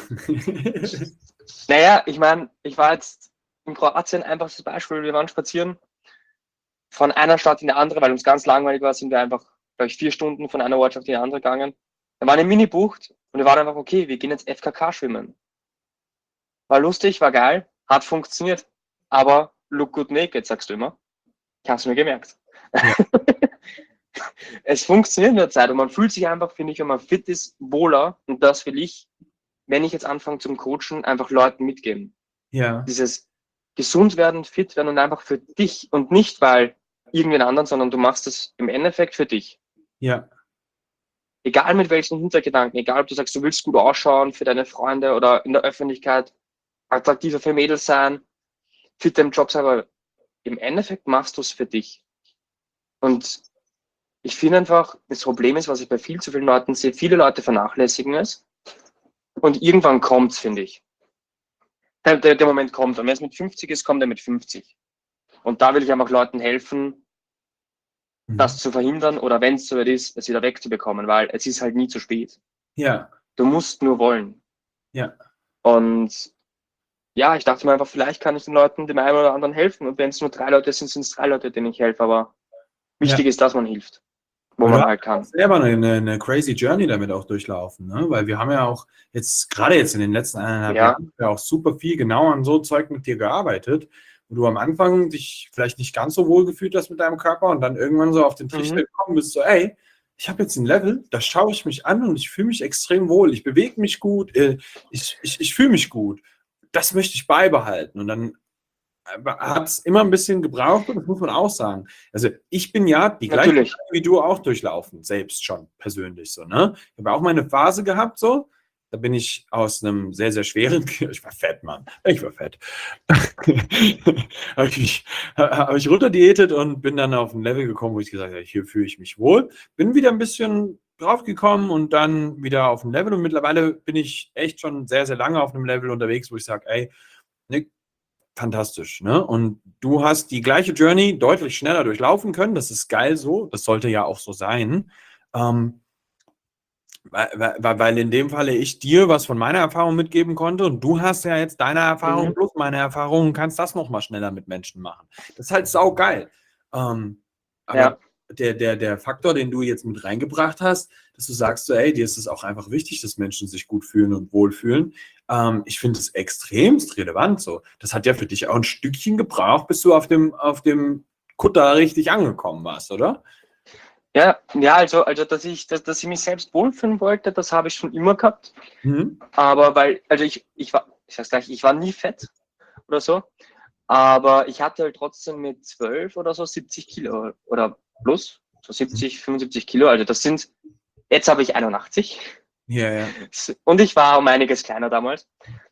Naja, ich meine, ich war jetzt in Kroatien, einfach das Beispiel, wir waren spazieren von einer Stadt in die andere, weil uns ganz langweilig war, sind wir einfach, glaube ich, 4 Stunden von einer Ortschaft in die andere gegangen. Da war eine Mini-Bucht und wir waren einfach, okay, wir gehen jetzt FKK schwimmen. War lustig, war geil, hat funktioniert, aber look good naked, sagst du immer. Ich hab's mir gemerkt. Ja. Es funktioniert in der Zeit und man fühlt sich einfach, finde ich, wenn man fit ist, wohler. Und das will ich, wenn ich jetzt anfange zum Coachen, einfach Leuten mitgeben. Ja. Dieses gesund werden, fit werden und einfach für dich und nicht, weil irgendwen anderen, sondern du machst es im Endeffekt für dich. Ja. Egal mit welchen Hintergedanken, egal ob du sagst, du willst gut ausschauen für deine Freunde oder in der Öffentlichkeit, attraktiver für Mädels sein, fit im Job sein, aber im Endeffekt machst du es für dich. Und ich finde einfach, das Problem ist, was ich bei viel zu vielen Leuten sehe, viele Leute vernachlässigen es und irgendwann kommt es, finde ich. Der Moment kommt. Und wenn es mit 50 ist, kommt er mit 50. Und da will ich einfach Leuten helfen, das zu verhindern oder wenn es soweit ist, es wieder wegzubekommen, weil es ist halt nie zu spät. Ja. Du musst nur wollen. Ja. Und ja, ich dachte mir einfach, vielleicht kann ich den Leuten, dem einen oder anderen helfen. Und wenn es nur 3 Leute sind, sind es 3 Leute, denen ich helfe. Aber wichtig ist, dass man hilft, wo man halt kann. Selber eine crazy Journey damit auch durchlaufen, ne? Weil wir haben ja auch gerade jetzt in den letzten 1,5 Jahren auch super viel genau an so Zeug mit dir gearbeitet, wo du am Anfang dich vielleicht nicht ganz so wohl gefühlt hast mit deinem Körper und dann irgendwann so auf den Trichter gekommen bist, so, ey, ich habe jetzt ein Level, da schaue ich mich an und ich fühle mich extrem wohl, ich bewege mich gut, ich fühle mich gut. Das möchte ich beibehalten. Und dann hat es immer ein bisschen gebraucht und das muss man auch sagen. Also ich bin ja die gleiche Zeit wie du auch durchlaufen, selbst schon persönlich so, ne? Ich habe auch meine Phase gehabt so, da bin ich aus einem sehr, sehr schweren, ich war fett, Mann, ich war fett. habe ich runterdiätet und bin dann auf ein Level gekommen, wo ich gesagt habe, hier fühle ich mich wohl. Bin wieder ein bisschen draufgekommen und dann wieder auf ein Level und mittlerweile bin ich echt schon sehr, sehr lange auf einem Level unterwegs, wo ich sage, ey, Nick, fantastisch, ne? Und du hast die gleiche Journey deutlich schneller durchlaufen können. Das ist geil so. Das sollte ja auch so sein. Weil in dem Falle ich dir was von meiner Erfahrung mitgeben konnte und du hast ja jetzt deine Erfahrung plus meine Erfahrung und kannst das nochmal schneller mit Menschen machen. Das ist halt saugeil. Aber Ja. der Faktor, den du jetzt mit reingebracht hast, dass du sagst, so, ey, dir ist es auch einfach wichtig, dass Menschen sich gut fühlen und wohlfühlen. Ich finde es extremst relevant so. Das hat ja für dich auch ein Stückchen gebraucht, bis du auf dem Kutter richtig angekommen warst, oder? Ja, also dass ich mich selbst wohlfühlen wollte, das habe ich schon immer gehabt. Mhm. Aber ich sag's gleich, ich war nie fett oder so. Aber ich hatte halt trotzdem mit 12 oder so 70 Kilo oder plus, so 70, 75 Kilo. Also jetzt habe ich 81. Ja, ja. Und ich war um einiges kleiner damals.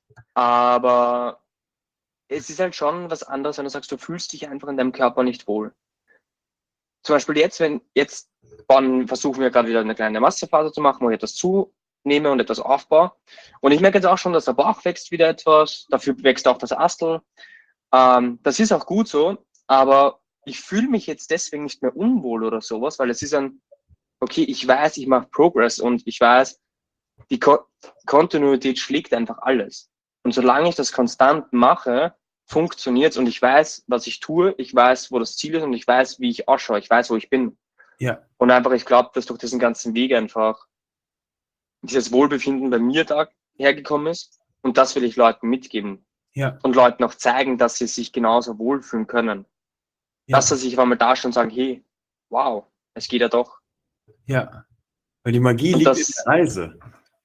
Aber es ist halt schon was anderes, wenn du sagst, du fühlst dich einfach in deinem Körper nicht wohl. Zum Beispiel jetzt versuchen wir gerade wieder eine kleine Massephase zu machen, wo ich etwas zunehme und etwas aufbaue. Und ich merke jetzt auch schon, dass der Bauch wächst wieder etwas, dafür wächst auch das Astel. Das ist auch gut so, aber ich fühle mich jetzt deswegen nicht mehr unwohl oder sowas, weil es ist okay, ich weiß, ich mache Progress und ich weiß, die Kontinuität schlägt einfach alles. Und solange ich das konstant mache, funktioniert und ich weiß, was ich tue, ich weiß, wo das Ziel ist und ich weiß, wie ich ausschaue, ich weiß, wo ich bin. Ja. Und einfach, ich glaube, dass durch diesen ganzen Weg einfach dieses Wohlbefinden bei mir da hergekommen ist und das will ich Leuten mitgeben. Ja. Und Leuten auch zeigen, dass sie sich genauso wohlfühlen können. Ja. Dass sie sich auf einmal da stehen und sagen, hey, wow, es geht ja doch. Ja, weil die Magie Und liegt in der Reise.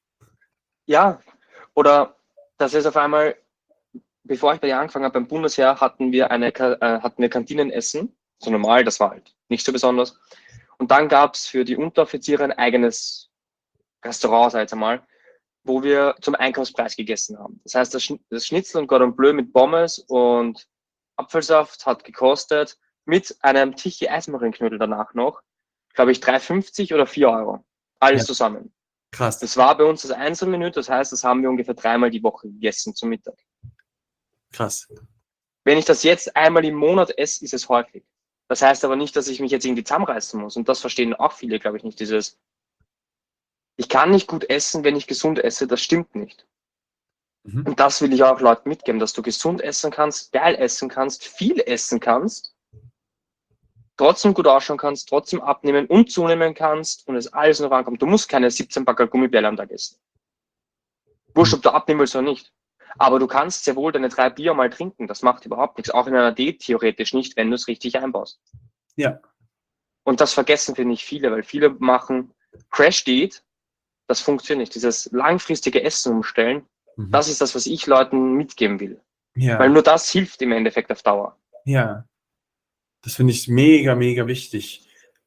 Ja, oder dass es auf einmal, bevor ich bei dir angefangen habe, beim Bundesheer hatten wir Kantinenessen, so normal, das war halt nicht so besonders. Und dann gab es für die Unteroffiziere ein eigenes Restaurant, sag ich jetzt einmal, wo wir zum Einkaufspreis gegessen haben. Das heißt, das Schnitzel und Cordon Bleu mit Pommes und Apfelsaft hat gekostet, mit einem Tichy Eismarinknödel danach noch, glaube ich, 3,50 oder 4 Euro. Alles zusammen. Krass. Das war bei uns das Einzelmenü, das heißt, das haben wir ungefähr 3-mal die Woche gegessen zum Mittag. Krass. Wenn ich das jetzt einmal im Monat esse, ist es häufig. Das heißt aber nicht, dass ich mich jetzt irgendwie zusammenreißen muss. Und das verstehen auch viele, glaube ich, nicht. Ich kann nicht gut essen, wenn ich gesund esse. Das stimmt nicht. Mhm. Und das will ich auch Leuten mitgeben, dass du gesund essen kannst, geil essen kannst, viel essen kannst, trotzdem gut ausschauen kannst, trotzdem abnehmen und zunehmen kannst und es alles noch rankommt. Du musst keine 17 Packer Gummibärle am Tag essen. Wurscht, ob du abnehmen willst oder nicht. Aber du kannst sehr wohl deine 3 Bier mal trinken. Das macht überhaupt nichts. Auch in einer Diät theoretisch nicht, wenn du es richtig einbaust. Ja. Und das vergessen, finde ich, viele, weil viele machen Crash-Diät. Das funktioniert nicht. Dieses langfristige Essen umstellen, das ist das, was ich Leuten mitgeben will. Ja. Weil nur das hilft im Endeffekt auf Dauer. Ja. Das finde ich mega, mega wichtig.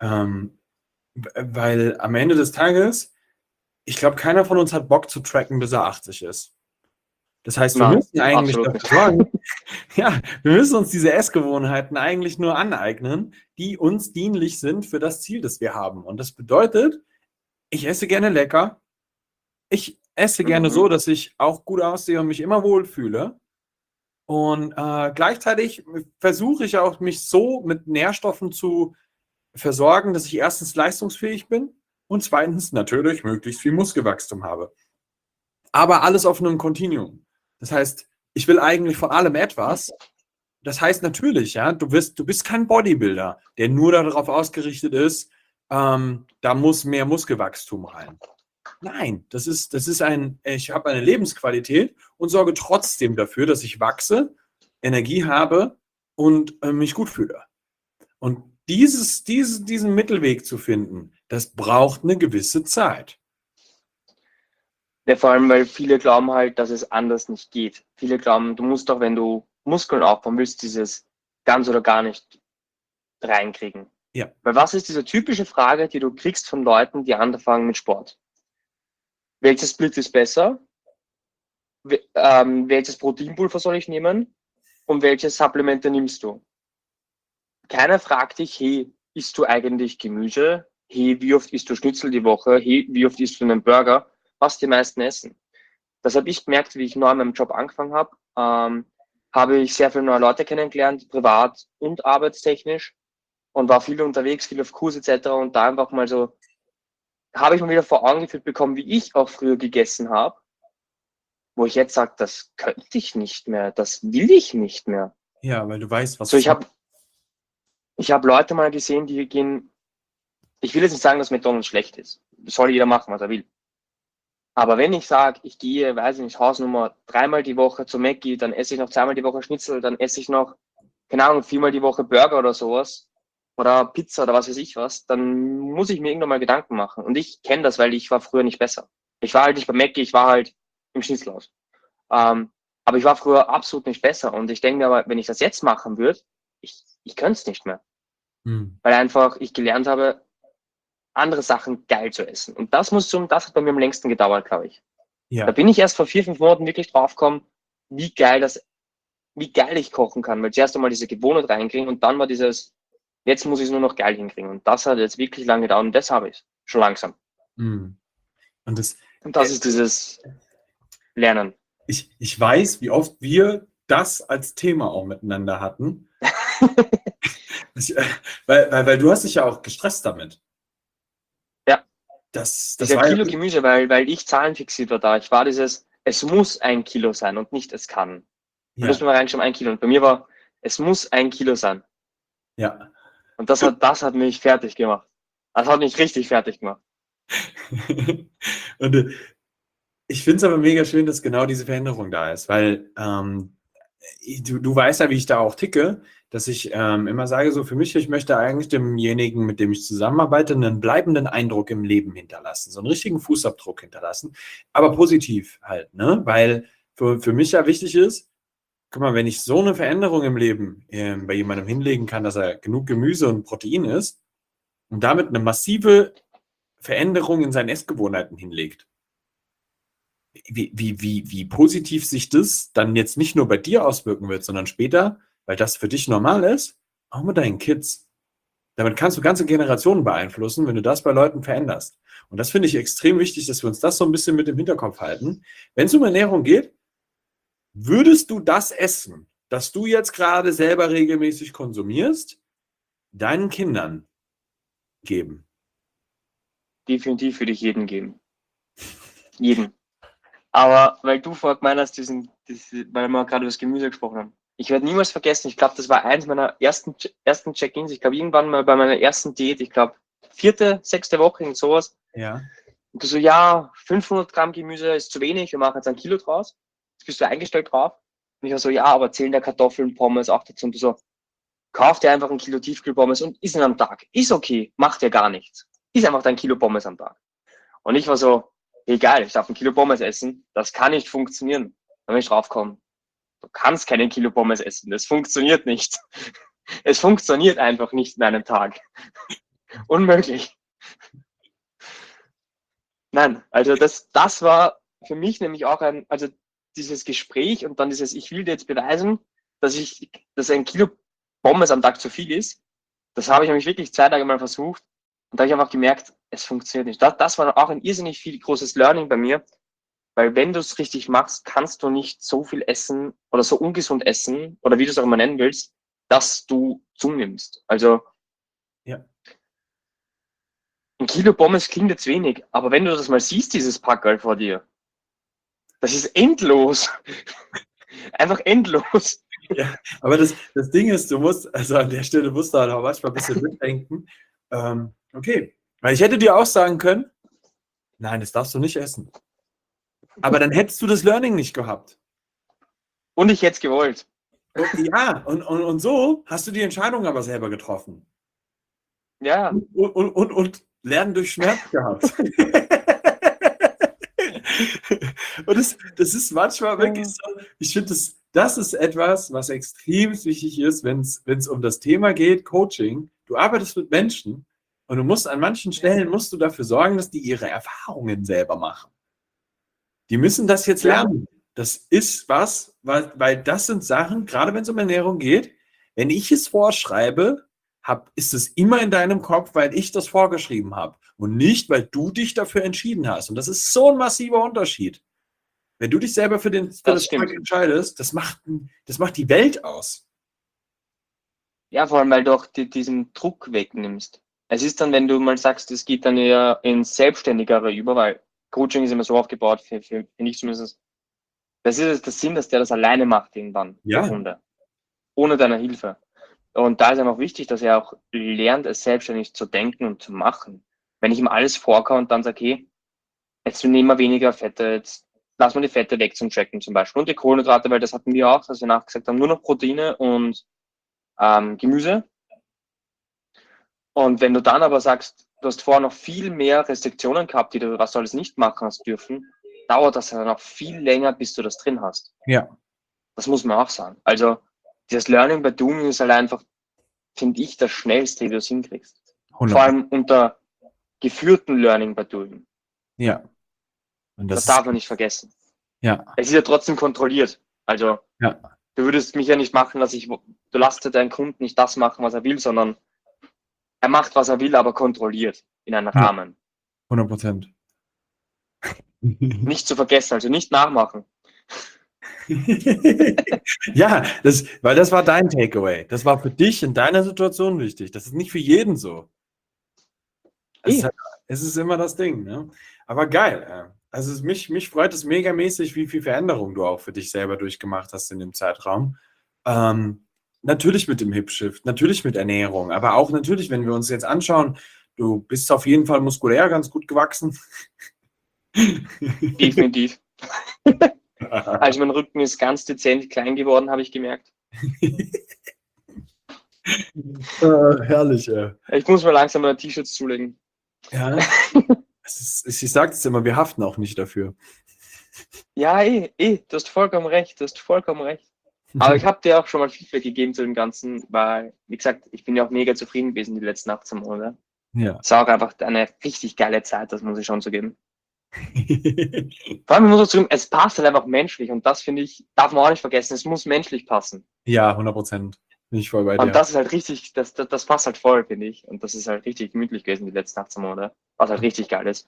Weil am Ende des Tages, ich glaube, keiner von uns hat Bock zu tracken, bis er 80 ist. Das heißt, wir müssen eigentlich dafür sorgen, ja, wir müssen uns diese Essgewohnheiten eigentlich nur aneignen, die uns dienlich sind für das Ziel, das wir haben. Und das bedeutet, ich esse gerne lecker, ich esse gerne so, dass ich auch gut aussehe und mich immer wohlfühle. Und gleichzeitig versuche ich auch, mich so mit Nährstoffen zu versorgen, dass ich erstens leistungsfähig bin und zweitens natürlich möglichst viel Muskelwachstum habe. Aber alles auf einem Kontinuum. Das heißt, ich will eigentlich von allem etwas. Das heißt natürlich, ja, du bist kein Bodybuilder, der nur darauf ausgerichtet ist, da muss mehr Muskelwachstum rein. Nein, ich habe eine Lebensqualität und sorge trotzdem dafür, dass ich wachse, Energie habe und mich gut fühle. Und diesen Mittelweg zu finden, das braucht eine gewisse Zeit. Ja, vor allem, weil viele glauben halt, dass es anders nicht geht. Viele glauben, du musst doch, wenn du Muskeln aufbauen willst, dieses ganz oder gar nicht reinkriegen. Ja. Weil was ist diese typische Frage, die du kriegst von Leuten, die anfangen mit Sport? Welches Split ist besser? Welches Proteinpulver soll ich nehmen? Und welche Supplemente nimmst du? Keiner fragt dich, hey, isst du eigentlich Gemüse? Hey, wie oft isst du Schnitzel die Woche? Hey, wie oft isst du einen Burger? Was die meisten essen. Das habe ich gemerkt, wie ich neu in meinem Job angefangen habe. habe ich sehr viele neue Leute kennengelernt, privat und arbeitstechnisch, und war viel unterwegs, viel auf Kurs etc. Und da einfach mal so, habe ich mal wieder vor Augen geführt bekommen, wie ich auch früher gegessen habe, wo ich jetzt sage, das könnte ich nicht mehr, das will ich nicht mehr. Ja, weil du weißt, was So, ich hab Leute mal gesehen, die gehen, ich will jetzt nicht sagen, dass McDonald's schlecht ist. Das soll jeder machen, was er will. Aber wenn ich sage, ich gehe, weiß ich nicht, Hausnummer 3-mal die Woche zu Mackie, dann esse ich noch 2-mal die Woche Schnitzel, dann esse ich noch, keine Ahnung, 4-mal die Woche Burger oder sowas, oder Pizza oder was weiß ich was, dann muss ich mir irgendwann mal Gedanken machen. Und ich kenne das, weil ich war früher nicht besser. Ich war halt nicht bei Mackie, ich war halt im Schnitzelhaus. Aber ich war früher absolut nicht besser. Und ich denke mir aber, wenn ich das jetzt machen würde, ich könnte es nicht mehr. Weil einfach ich gelernt habe, andere Sachen geil zu essen. Und das hat bei mir am längsten gedauert, glaube ich. Ja. Da bin ich erst vor 4-5 Monaten wirklich draufgekommen, wie geil ich kochen kann. Weil zuerst einmal diese Gewohnheit reinkriegen und dann war dieses, jetzt muss ich es nur noch geil hinkriegen. Und das hat jetzt wirklich lange gedauert und das habe ich schon langsam. Und das ist dieses Lernen. Ich weiß, wie oft wir das als Thema auch miteinander hatten. Weil du hast dich ja auch gestresst damit. Ja. Das Dieser war Kilo Gemüse, weil ich zahlenfixiert war da. Ich war dieses, es muss 1 Kilo sein und nicht es kann. Und ja. das war reingeschrieben 1 Kilo. Und bei mir war, es muss 1 Kilo sein. Ja. Und das hat mich fertig gemacht. Das hat mich richtig fertig gemacht. Und ich finde es aber mega schön, dass genau diese Veränderung da ist, weil du weißt ja, wie ich da auch ticke, dass ich immer sage, so für mich, ich möchte eigentlich demjenigen, mit dem ich zusammenarbeite, einen bleibenden Eindruck im Leben hinterlassen, so einen richtigen Fußabdruck hinterlassen, aber positiv halt, ne? Weil für mich ja wichtig ist, guck mal, wenn ich so eine Veränderung im Leben bei jemandem hinlegen kann, dass er genug Gemüse und Protein isst und damit eine massive Veränderung in seinen Essgewohnheiten hinlegt, wie positiv sich das dann jetzt nicht nur bei dir auswirken wird, sondern später, weil das für dich normal ist, auch mit deinen Kids. Damit kannst du ganze Generationen beeinflussen, wenn du das bei Leuten veränderst. Und das finde ich extrem wichtig, dass wir uns das so ein bisschen mit im Hinterkopf halten. Wenn es um Ernährung geht, würdest du das Essen, das du jetzt gerade selber regelmäßig konsumierst, deinen Kindern geben? Definitiv würde ich jeden geben. Jeden. Aber weil du vorher gemeint hast, weil wir gerade über das Gemüse gesprochen haben. Ich werde niemals vergessen, ich glaube, das war eins meiner ersten Check-ins. Ich glaube, irgendwann mal bei meiner ersten Diät, ich glaube, 4., 6. Woche, irgend sowas. Ja. Und du so, ja, 500 Gramm Gemüse ist zu wenig, wir machen jetzt 1 Kilo draus. Jetzt bist du eingestellt drauf. Und ich war so, ja, aber zählen der Kartoffeln, Pommes auch dazu. Und du so, kauf dir einfach 1 Kilo Tiefkühlpommes und iss ihn am Tag. Ist okay, macht dir gar nichts. Iss einfach 1 Kilo Pommes am Tag. Und ich war so, egal, ich darf 1 Kilo Pommes essen, das kann nicht funktionieren. Dann bin ich draufgekommen, du kannst keine Kilo Pommes essen, das funktioniert nicht. Es funktioniert einfach nicht in einem Tag. Unmöglich. Nein, also das war für mich nämlich auch also dieses Gespräch und dann dieses, ich will dir jetzt beweisen, dass 1 Kilo Pommes am Tag zu viel ist. Das habe ich nämlich wirklich 2 Tage mal versucht und da habe ich einfach gemerkt, es funktioniert nicht. Das war auch ein irrsinnig viel großes Learning bei mir, weil wenn du es richtig machst, kannst du nicht so viel essen oder so ungesund essen oder wie du es auch immer nennen willst, dass du zunimmst. Also ja. 1 Kilo Pommes klingt jetzt wenig, aber wenn du das mal siehst, dieses Packerl vor dir, das ist endlos. Einfach endlos. Ja, aber das Ding ist, du musst, also an der Stelle musst du halt auch manchmal ein bisschen mitdenken. Okay, weil ich hätte dir auch sagen können, nein, das darfst du nicht essen. Aber dann hättest du das Learning nicht gehabt. Und ich hätte es gewollt. Ja, und so hast du die Entscheidung aber selber getroffen. Ja. Und Lernen durch Schmerz gehabt. Und das ist manchmal wirklich so, ich finde, das ist etwas, was extrem wichtig ist, wenn es um das Thema geht, Coaching. Du arbeitest mit Menschen und du musst an manchen Stellen musst du dafür sorgen, dass die ihre Erfahrungen selber machen. Die müssen das jetzt lernen. Das ist weil das sind Sachen, gerade wenn es um Ernährung geht, wenn ich es vorschreibe, ist es immer in deinem Kopf, weil ich das vorgeschrieben habe und nicht, weil du dich dafür entschieden hast. Und das ist so ein massiver Unterschied. Wenn du dich selber für Das das stimmt. Zeug entscheidest, das macht die Welt aus. Ja, vor allem, weil du auch diesen Druck wegnimmst. Es ist dann, wenn du mal sagst, es geht dann eher ins Selbstständigere über, weil Coaching ist immer so aufgebaut, für mich zumindest. Das ist der Sinn, dass der das alleine macht irgendwann, der Ja. Kunde. Ohne deine Hilfe. Und da ist einfach wichtig, dass er auch lernt, es selbstständig zu denken und zu machen. Wenn ich ihm alles vorkaue und dann sage, okay, jetzt nehmen wir weniger Fette, jetzt lassen wir die Fette weg zum Tracken zum Beispiel. Und die Kohlenhydrate, weil das hatten wir auch, dass wir nachgesagt haben, nur noch Proteine und Gemüse. Und wenn du dann aber sagst, du hast vorher noch viel mehr Restriktionen gehabt, die du was du alles nicht machen hast dürfen, dauert das ja noch viel länger, bis du das drin hast. Ja. Das muss man auch sagen. Also dieses Learning by Doing ist halt einfach, finde ich, das Schnellste, wie du es hinkriegst. 100%. Vor allem unter geführten Learning by Doing. Ja. Und Das darf man nicht vergessen. Ja. Es ist ja trotzdem kontrolliert. Also Ja. du würdest mich ja nicht machen, du lässt deinen Kunden nicht das machen, was er will, sondern er macht, was er will, aber kontrolliert in einem Rahmen. 100%. Nicht zu vergessen, also nicht nachmachen. Ja, weil das war dein Takeaway. Das war für dich in deiner Situation wichtig. Das ist nicht für jeden so. Es ist immer das Ding, ne? Aber geil. Also mich freut es megamäßig, wie viel Veränderung du auch für dich selber durchgemacht hast in dem Zeitraum. Natürlich mit dem Hip-Shift, natürlich mit Ernährung, aber auch natürlich, wenn wir uns jetzt anschauen, du bist auf jeden Fall muskulär ganz gut gewachsen. Definitiv. Also mein Rücken ist ganz dezent klein geworden, habe ich gemerkt. Herrlich, ey. Ich muss mal langsam meine T-Shirts zulegen. Ja. Ich sage es immer, wir haften auch nicht dafür. Ja, du hast vollkommen recht, Aber ich habe dir auch schon mal Feedback gegeben zu dem Ganzen, weil, wie gesagt, ich bin ja auch mega zufrieden gewesen die letzten 18 Monate. Ja. Es war auch einfach eine richtig geile Zeit, das muss ich schon zugeben. Vor allem, ich muss auch zugeben, es passt halt einfach menschlich und das, finde ich, darf man auch nicht vergessen, es muss menschlich passen. Ja, 100%. Bin ich voll bei dir. Und das ist halt richtig, das passt halt voll, finde ich. Und das ist halt richtig gemütlich gewesen die letzten 18 Monate, was halt richtig geil ist.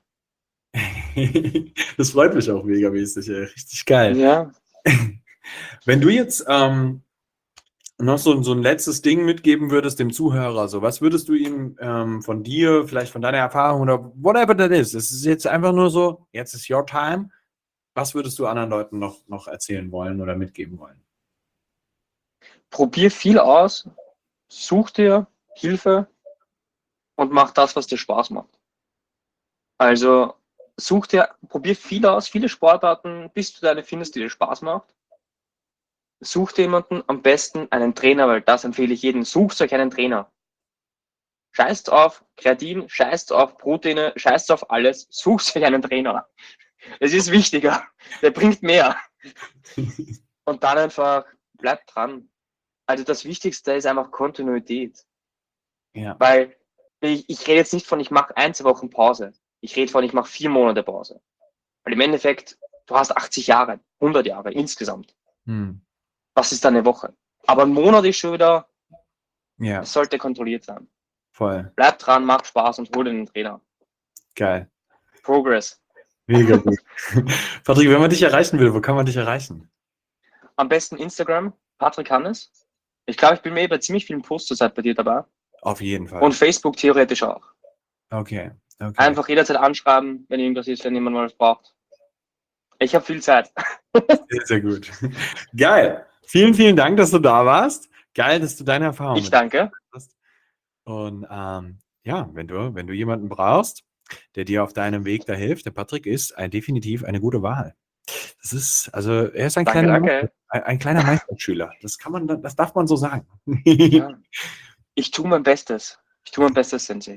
Das freut mich auch megamäßig, ey. Richtig geil. Ja. Wenn du jetzt noch so ein letztes Ding mitgeben würdest dem Zuhörer, so was würdest du ihm von dir, vielleicht von deiner Erfahrung oder whatever that is, es ist jetzt einfach nur so, jetzt ist your time, was würdest du anderen Leuten noch erzählen wollen oder mitgeben wollen? Probier viel aus, such dir Hilfe und mach das, was dir Spaß macht. Also probier viel aus, viele Sportarten, bis du deine findest, die dir Spaß macht. Such dir jemanden, am besten einen Trainer, weil das empfehle ich jedem. Sucht euch einen Trainer. Scheißt auf Kreatin, scheißt auf Proteine, scheißt auf alles. Sucht euch einen Trainer. Es ist wichtiger. Der bringt mehr. Und dann einfach bleibt dran. Also das Wichtigste ist einfach Kontinuität. Ja. Weil ich rede jetzt nicht von, ich mache 1 Wochen Pause. Ich rede von, ich mache 4 Monate Pause. Weil im Endeffekt, du hast 80 Jahre, 100 Jahre insgesamt. Was ist dann eine Woche? Aber ein Monat ist schon wieder, Ja, es sollte kontrolliert sein. voll. Bleib dran, macht Spaß und hol dir einen Trainer. Geil. Progress. Mega gut. Patrick, wenn man dich erreichen will, wo kann man dich erreichen? Am besten Instagram, Patrick Hannes. Ich glaube, ich bin mir bei ziemlich vielen Posts zurzeit bei dir dabei. Auf jeden Fall. Und Facebook theoretisch auch. Okay. Einfach jederzeit anschreiben, wenn irgendwas ist, wenn jemand mal was braucht. Ich habe viel Zeit. Sehr, sehr gut. Geil. Vielen, vielen Dank, dass du da warst. Geil, dass du deine Erfahrungen Ich danke. hast. Und ja, wenn du jemanden brauchst, der dir auf deinem Weg da hilft, der Patrick ist definitiv eine gute Wahl. Er ist ein kleiner Meisterschüler. Das darf man so sagen. Ja. Ich tue mein Bestes. Sensei.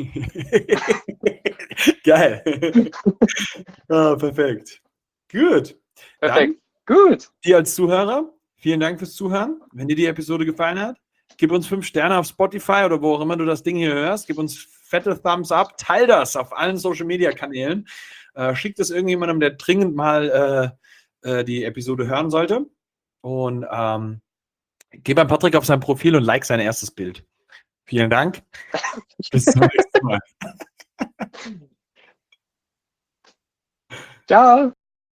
Geil. Perfekt. Gut. Perfekt. Gut. Dir als Zuhörer, vielen Dank fürs Zuhören. Wenn dir die Episode gefallen hat, gib uns 5 Sterne auf Spotify oder wo auch immer du das Ding hier hörst. Gib uns fette Thumbs up. Teil das auf allen Social-Media-Kanälen. Schick das irgendjemandem, der dringend mal die Episode hören sollte. Und geh beim Patrick auf sein Profil und like sein erstes Bild. Vielen Dank. Bis zum nächsten Mal. Ciao.